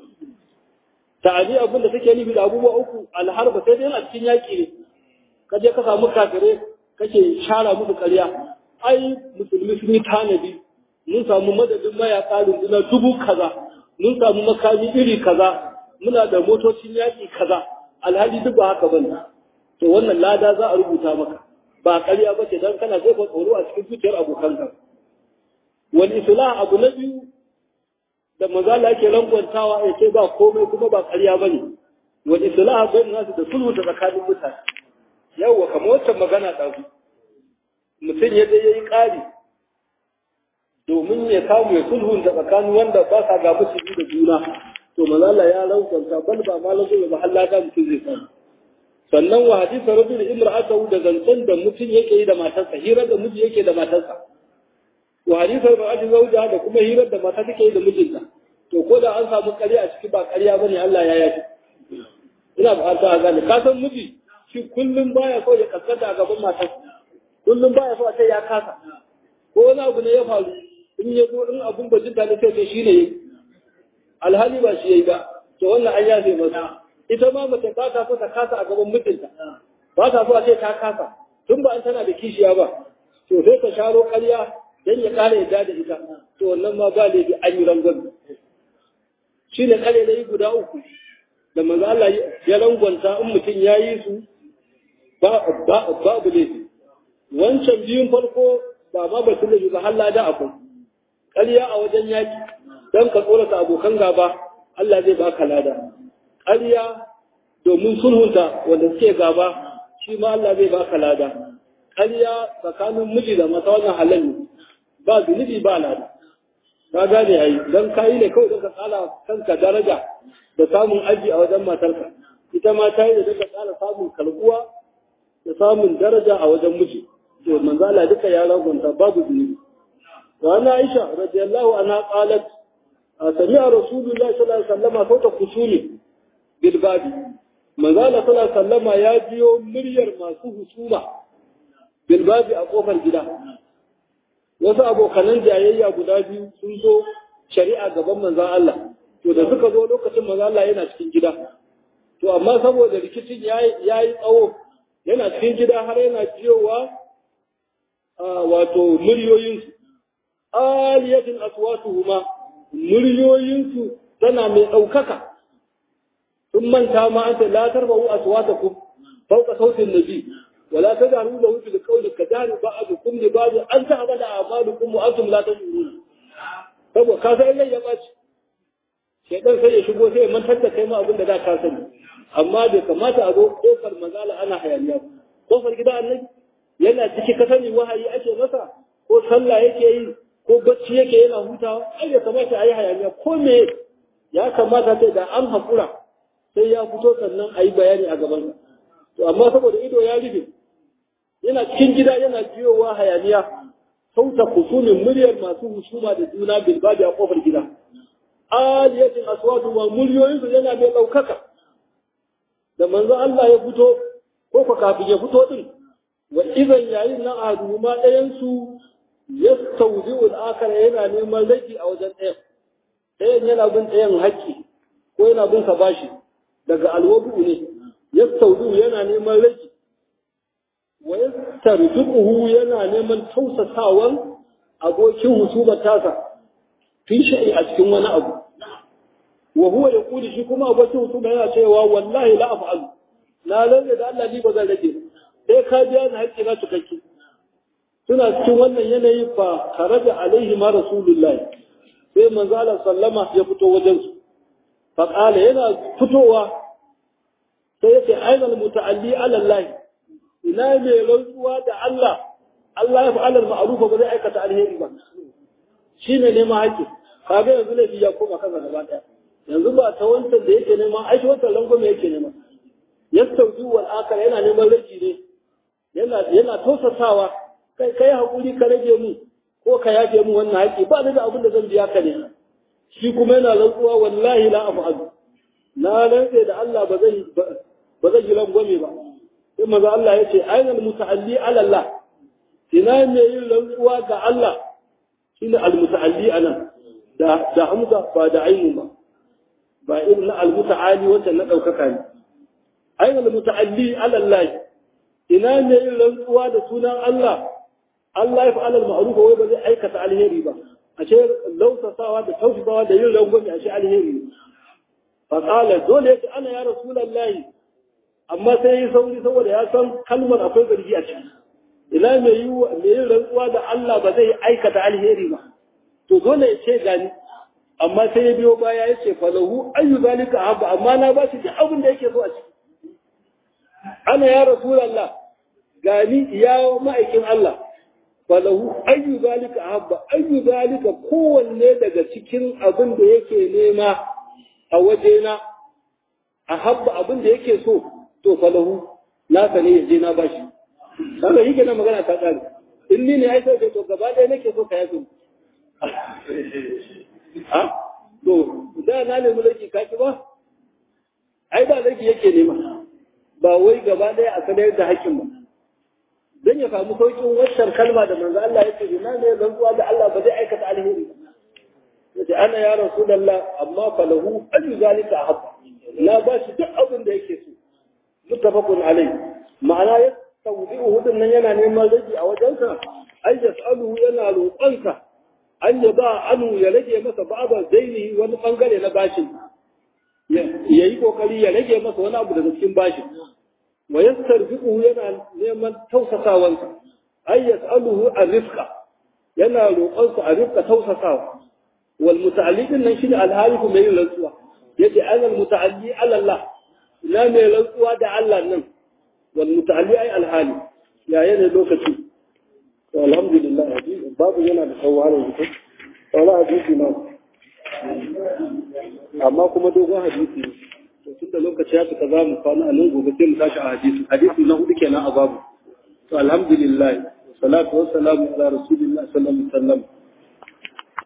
ta'ani abin da take nufi da abubuwa uku alharba sai dai a cikin yaki ne kaje ka samu kafire kake shara musu ƙarya ai musulmi sun yi tanadi mun samu madadin mayaka rundunar dubu kaza mun samu makami iri kaza muna da motocin yaƙi kaza alhali duk ba haka bane to wannan lada za a rubuta maka ba ƙarya ba ce dan kana jefa tsoro a cikin zuciyar abokanka wal islah abu na biyu da mazala yake rangwantawa ya ce ba komai kuma ba ƙarya bane wal islah bayan nasu da sulhu da tsakanin mutane yawa kamar wacce magana ta su mutum ya je yayi ƙari domin ya samu ya sulhun da tsakanin wanda ba sa ga musu da juna to mazala ya rangwanta bal ba ma lazo ba Allah da mutum zai samu sannan wa hadisa rajul imra'atahu da zancen da mutum yake yi da matarsa hirar da miji yake da matarsa wa hadisa rajul zawja da kuma hirar da mata take yi da mijinta to ko da an samu ƙarya a ciki ba ƙarya bane Allah ya yafi ina ba ta gane ka san miji shi kullum baya so ya kaskata a gaban matarsa kullum baya so a ce ya kasa ko wani abu ne ya faru in ya zo in abun bajinta ne sai shi ne alhali ba shi yayi ba to wannan an yafe masa ita ma mace ba ta so ta kasa a gaban mijinta ba ta so a ce ta kasa tun ba an tana da kishiya ba to sai ta sharo ƙarya dan ya ƙara yadda da ita to wannan ma ba laifi an yi rangon shi ne ƙare da yi guda uku da manzo Allah ya rangwanta in mutum ya yi su ba babu laifi wancan biyun farko ba ma ba su da ba har lada akwai ƙarya a wajen yaki dan ka tsorata abokan gaba Allah zai baka lada ƙarya domin sulhunta wanda suke gaba shi ma Allah zai baka lada ƙarya tsakanin miji da mata wannan halal ne ba zunubi ba lada ka gane ai dan kai ne kawai ka tsala kanka daraja da samun aji a wajen matarka ita ma ta yi da ka tsala samun kalbuwa da samun daraja a wajen miji to manzo Allah duka ya ragunta babu zunubi wa ana Aisha radiyallahu anha qalat sami'a rasulullahi sallallahu alaihi wasallam sauta kusuli bilbabi manzala sallallahu alaihi wasallama ya jiyo muryar masu husuma bilbabi a kofar gida wasu abokanan jayayya guda biyu sun zo shari'a gaban manzon Allah to da suka zo lokacin manzon Allah yana cikin gida to amma saboda rikicin yayi yayi tsawo yana cikin gida har yana jiyowa wato muryoyin su aliyatin aswatuhuma muryoyin su tana mai daukaka ثم انت ما انت لا ترفعوا اصواتكم فوق صوت النبي ولا تجهروا له بالقول كجهر بعضكم لبعض ان تعمل اعمالكم وانتم لا تشعرون saboda ka san ilai ya baci shedan sai ya shigo sai ya mantar da kai ma abin da za ka sani amma bai kamata a zo kofar mazala ana hayaniya kofar gida annabi yana ciki ka sani wahayi ake masa ko sallah yake yi ko bacci yake yana hutawa ai bai kamata a yi hayaniya ko me ya kamata sai da an hakura sai ya fito sannan a yi bayani a gabansa. To, amma saboda ido ya rufe, yana cikin gida yana jiyowa hayaniya, sauta kusumin muryar masu husuma da juna bilbabi a kofar gida. Aliyatin aswatu wa muryoyinsu yana mai ɗaukaka. Da manzo Allah ya fito, ko ka kafin ya fito ɗin, wa izan yayin nan a duma ɗayansu ya saudi al'akara yana neman rage a wajen ɗayan. Ɗayan yana bin ɗayan haƙƙi, ko yana bin sa bashi. daga alwabu ne yastaudu yana neman rage wa yastarjuhu yana neman tausasawan abokin husubar tasa fi shay'i a cikin wani abu wa huwa yaqulu shi kuma abokin husuma yana cewa wallahi la af'al na lalle da Allah ni ba zan rage sai ka biya ni haƙƙi na cikakke suna cikin wannan yanayi fa kharaja alaihi ma rasulullahi sai manzo Allah sallama ya fito wajen su fa qala yana fitowa sai yace aina almuta'alli ala Allah ina mai rantsuwa da Allah Allah ya fa'ala al-ma'ruf ba zai aikata alheri ba shine ne ma haƙƙi kaga yanzu laifi ya koma kaza gaba daya yanzu ba ta wancan da yake nema aiki wancan langwame yake nema yastauji wal akar yana neman rage ne yana yana tausasawa kai kai hakuri ka rage mu ko ka yafe mu wannan haƙi ba ni da abin da zan biya ka ne shi kuma yana rantsuwa wallahi la af'al na rantse da Allah ba zai ba zai yi langwame ba sai manzo Allah yace ainal muta'alli ala Allah ina ne yin rantsuwa ga Allah shine al muta'alli anan da da hamza ba da ainu ba ba irin na al-muta'ali wanda na daukaka ne ayin al-muta'alli ala Allah ina ne yin rantsuwa da sunan Allah Allah ya fa'ala al-ma'ruf wai ba zai aikata alheri ba ashe lausasawa da tausasawa da yin rangwame ashe alheri fa qala dole yace ana ya rasulullahi amma sai yi sauri saboda ya san kalmar akwai gargi a ciki ina me yi me yin rantsuwa da Allah ba zai aikata alheri ba to dole ya ce gani amma sai ya biyo baya ya ce falahu ayyu zalika habba amma na ba shi duk abin da yake so a ciki ana ya rasulullah gani ya ma'aikin Allah falahu ayyu zalika habba ayyu zalika kowanne daga cikin abin da yake nema a wajena a habba abin da yake so to falahu na sane yaje na bashi kaga yake na magana ta kare in ni ne ai sai to gaba ɗaya nake so ka yazo ha to da na nemi laki kaki ba ai da laki yake nema ba wai gaba ɗaya a sanar da haƙƙin ba dan ya samu saukin waccan kalma da manzo Allah yake ina ne rantsuwa da Allah ba zai aikata alheri ba yace ana ya rasulullah amma falahu ayu zalika ahabba la ba shi duk abin da yake so muttafaqun alai ma'ana ya tawdi'u hudun nan yana neman rage a wajensa ay yas'aluhu yana roƙonsa an ya ba anu ya rage masa ba'da zaini wani bangare na bashin ya yi kokari ya rage masa wani abu daga cikin bashin wa yastarfiquhu yana neman tausasawansa ay yas'aluhu ar-rifqa yana roƙonsa ar-rifqa tausasawa wal muta'alliqin nan shine al-halifu mai rantsuwa yace ana al-muta'alli ala Allah ina mai rantsuwa da Allah nan wal muta'alli ay al-hali ya yana lokaci alhamdulillah babu yana da tsawarin mutum wala hadisi na amma kuma dogon hadisi to tunda lokaci ya fita zamu kwana a nan gobe sai mu tashi a hadisi hadisi na hudu kenan a babu to alhamdulillah salatu wassalamu ala rasulillah sallallahu alaihi wasallam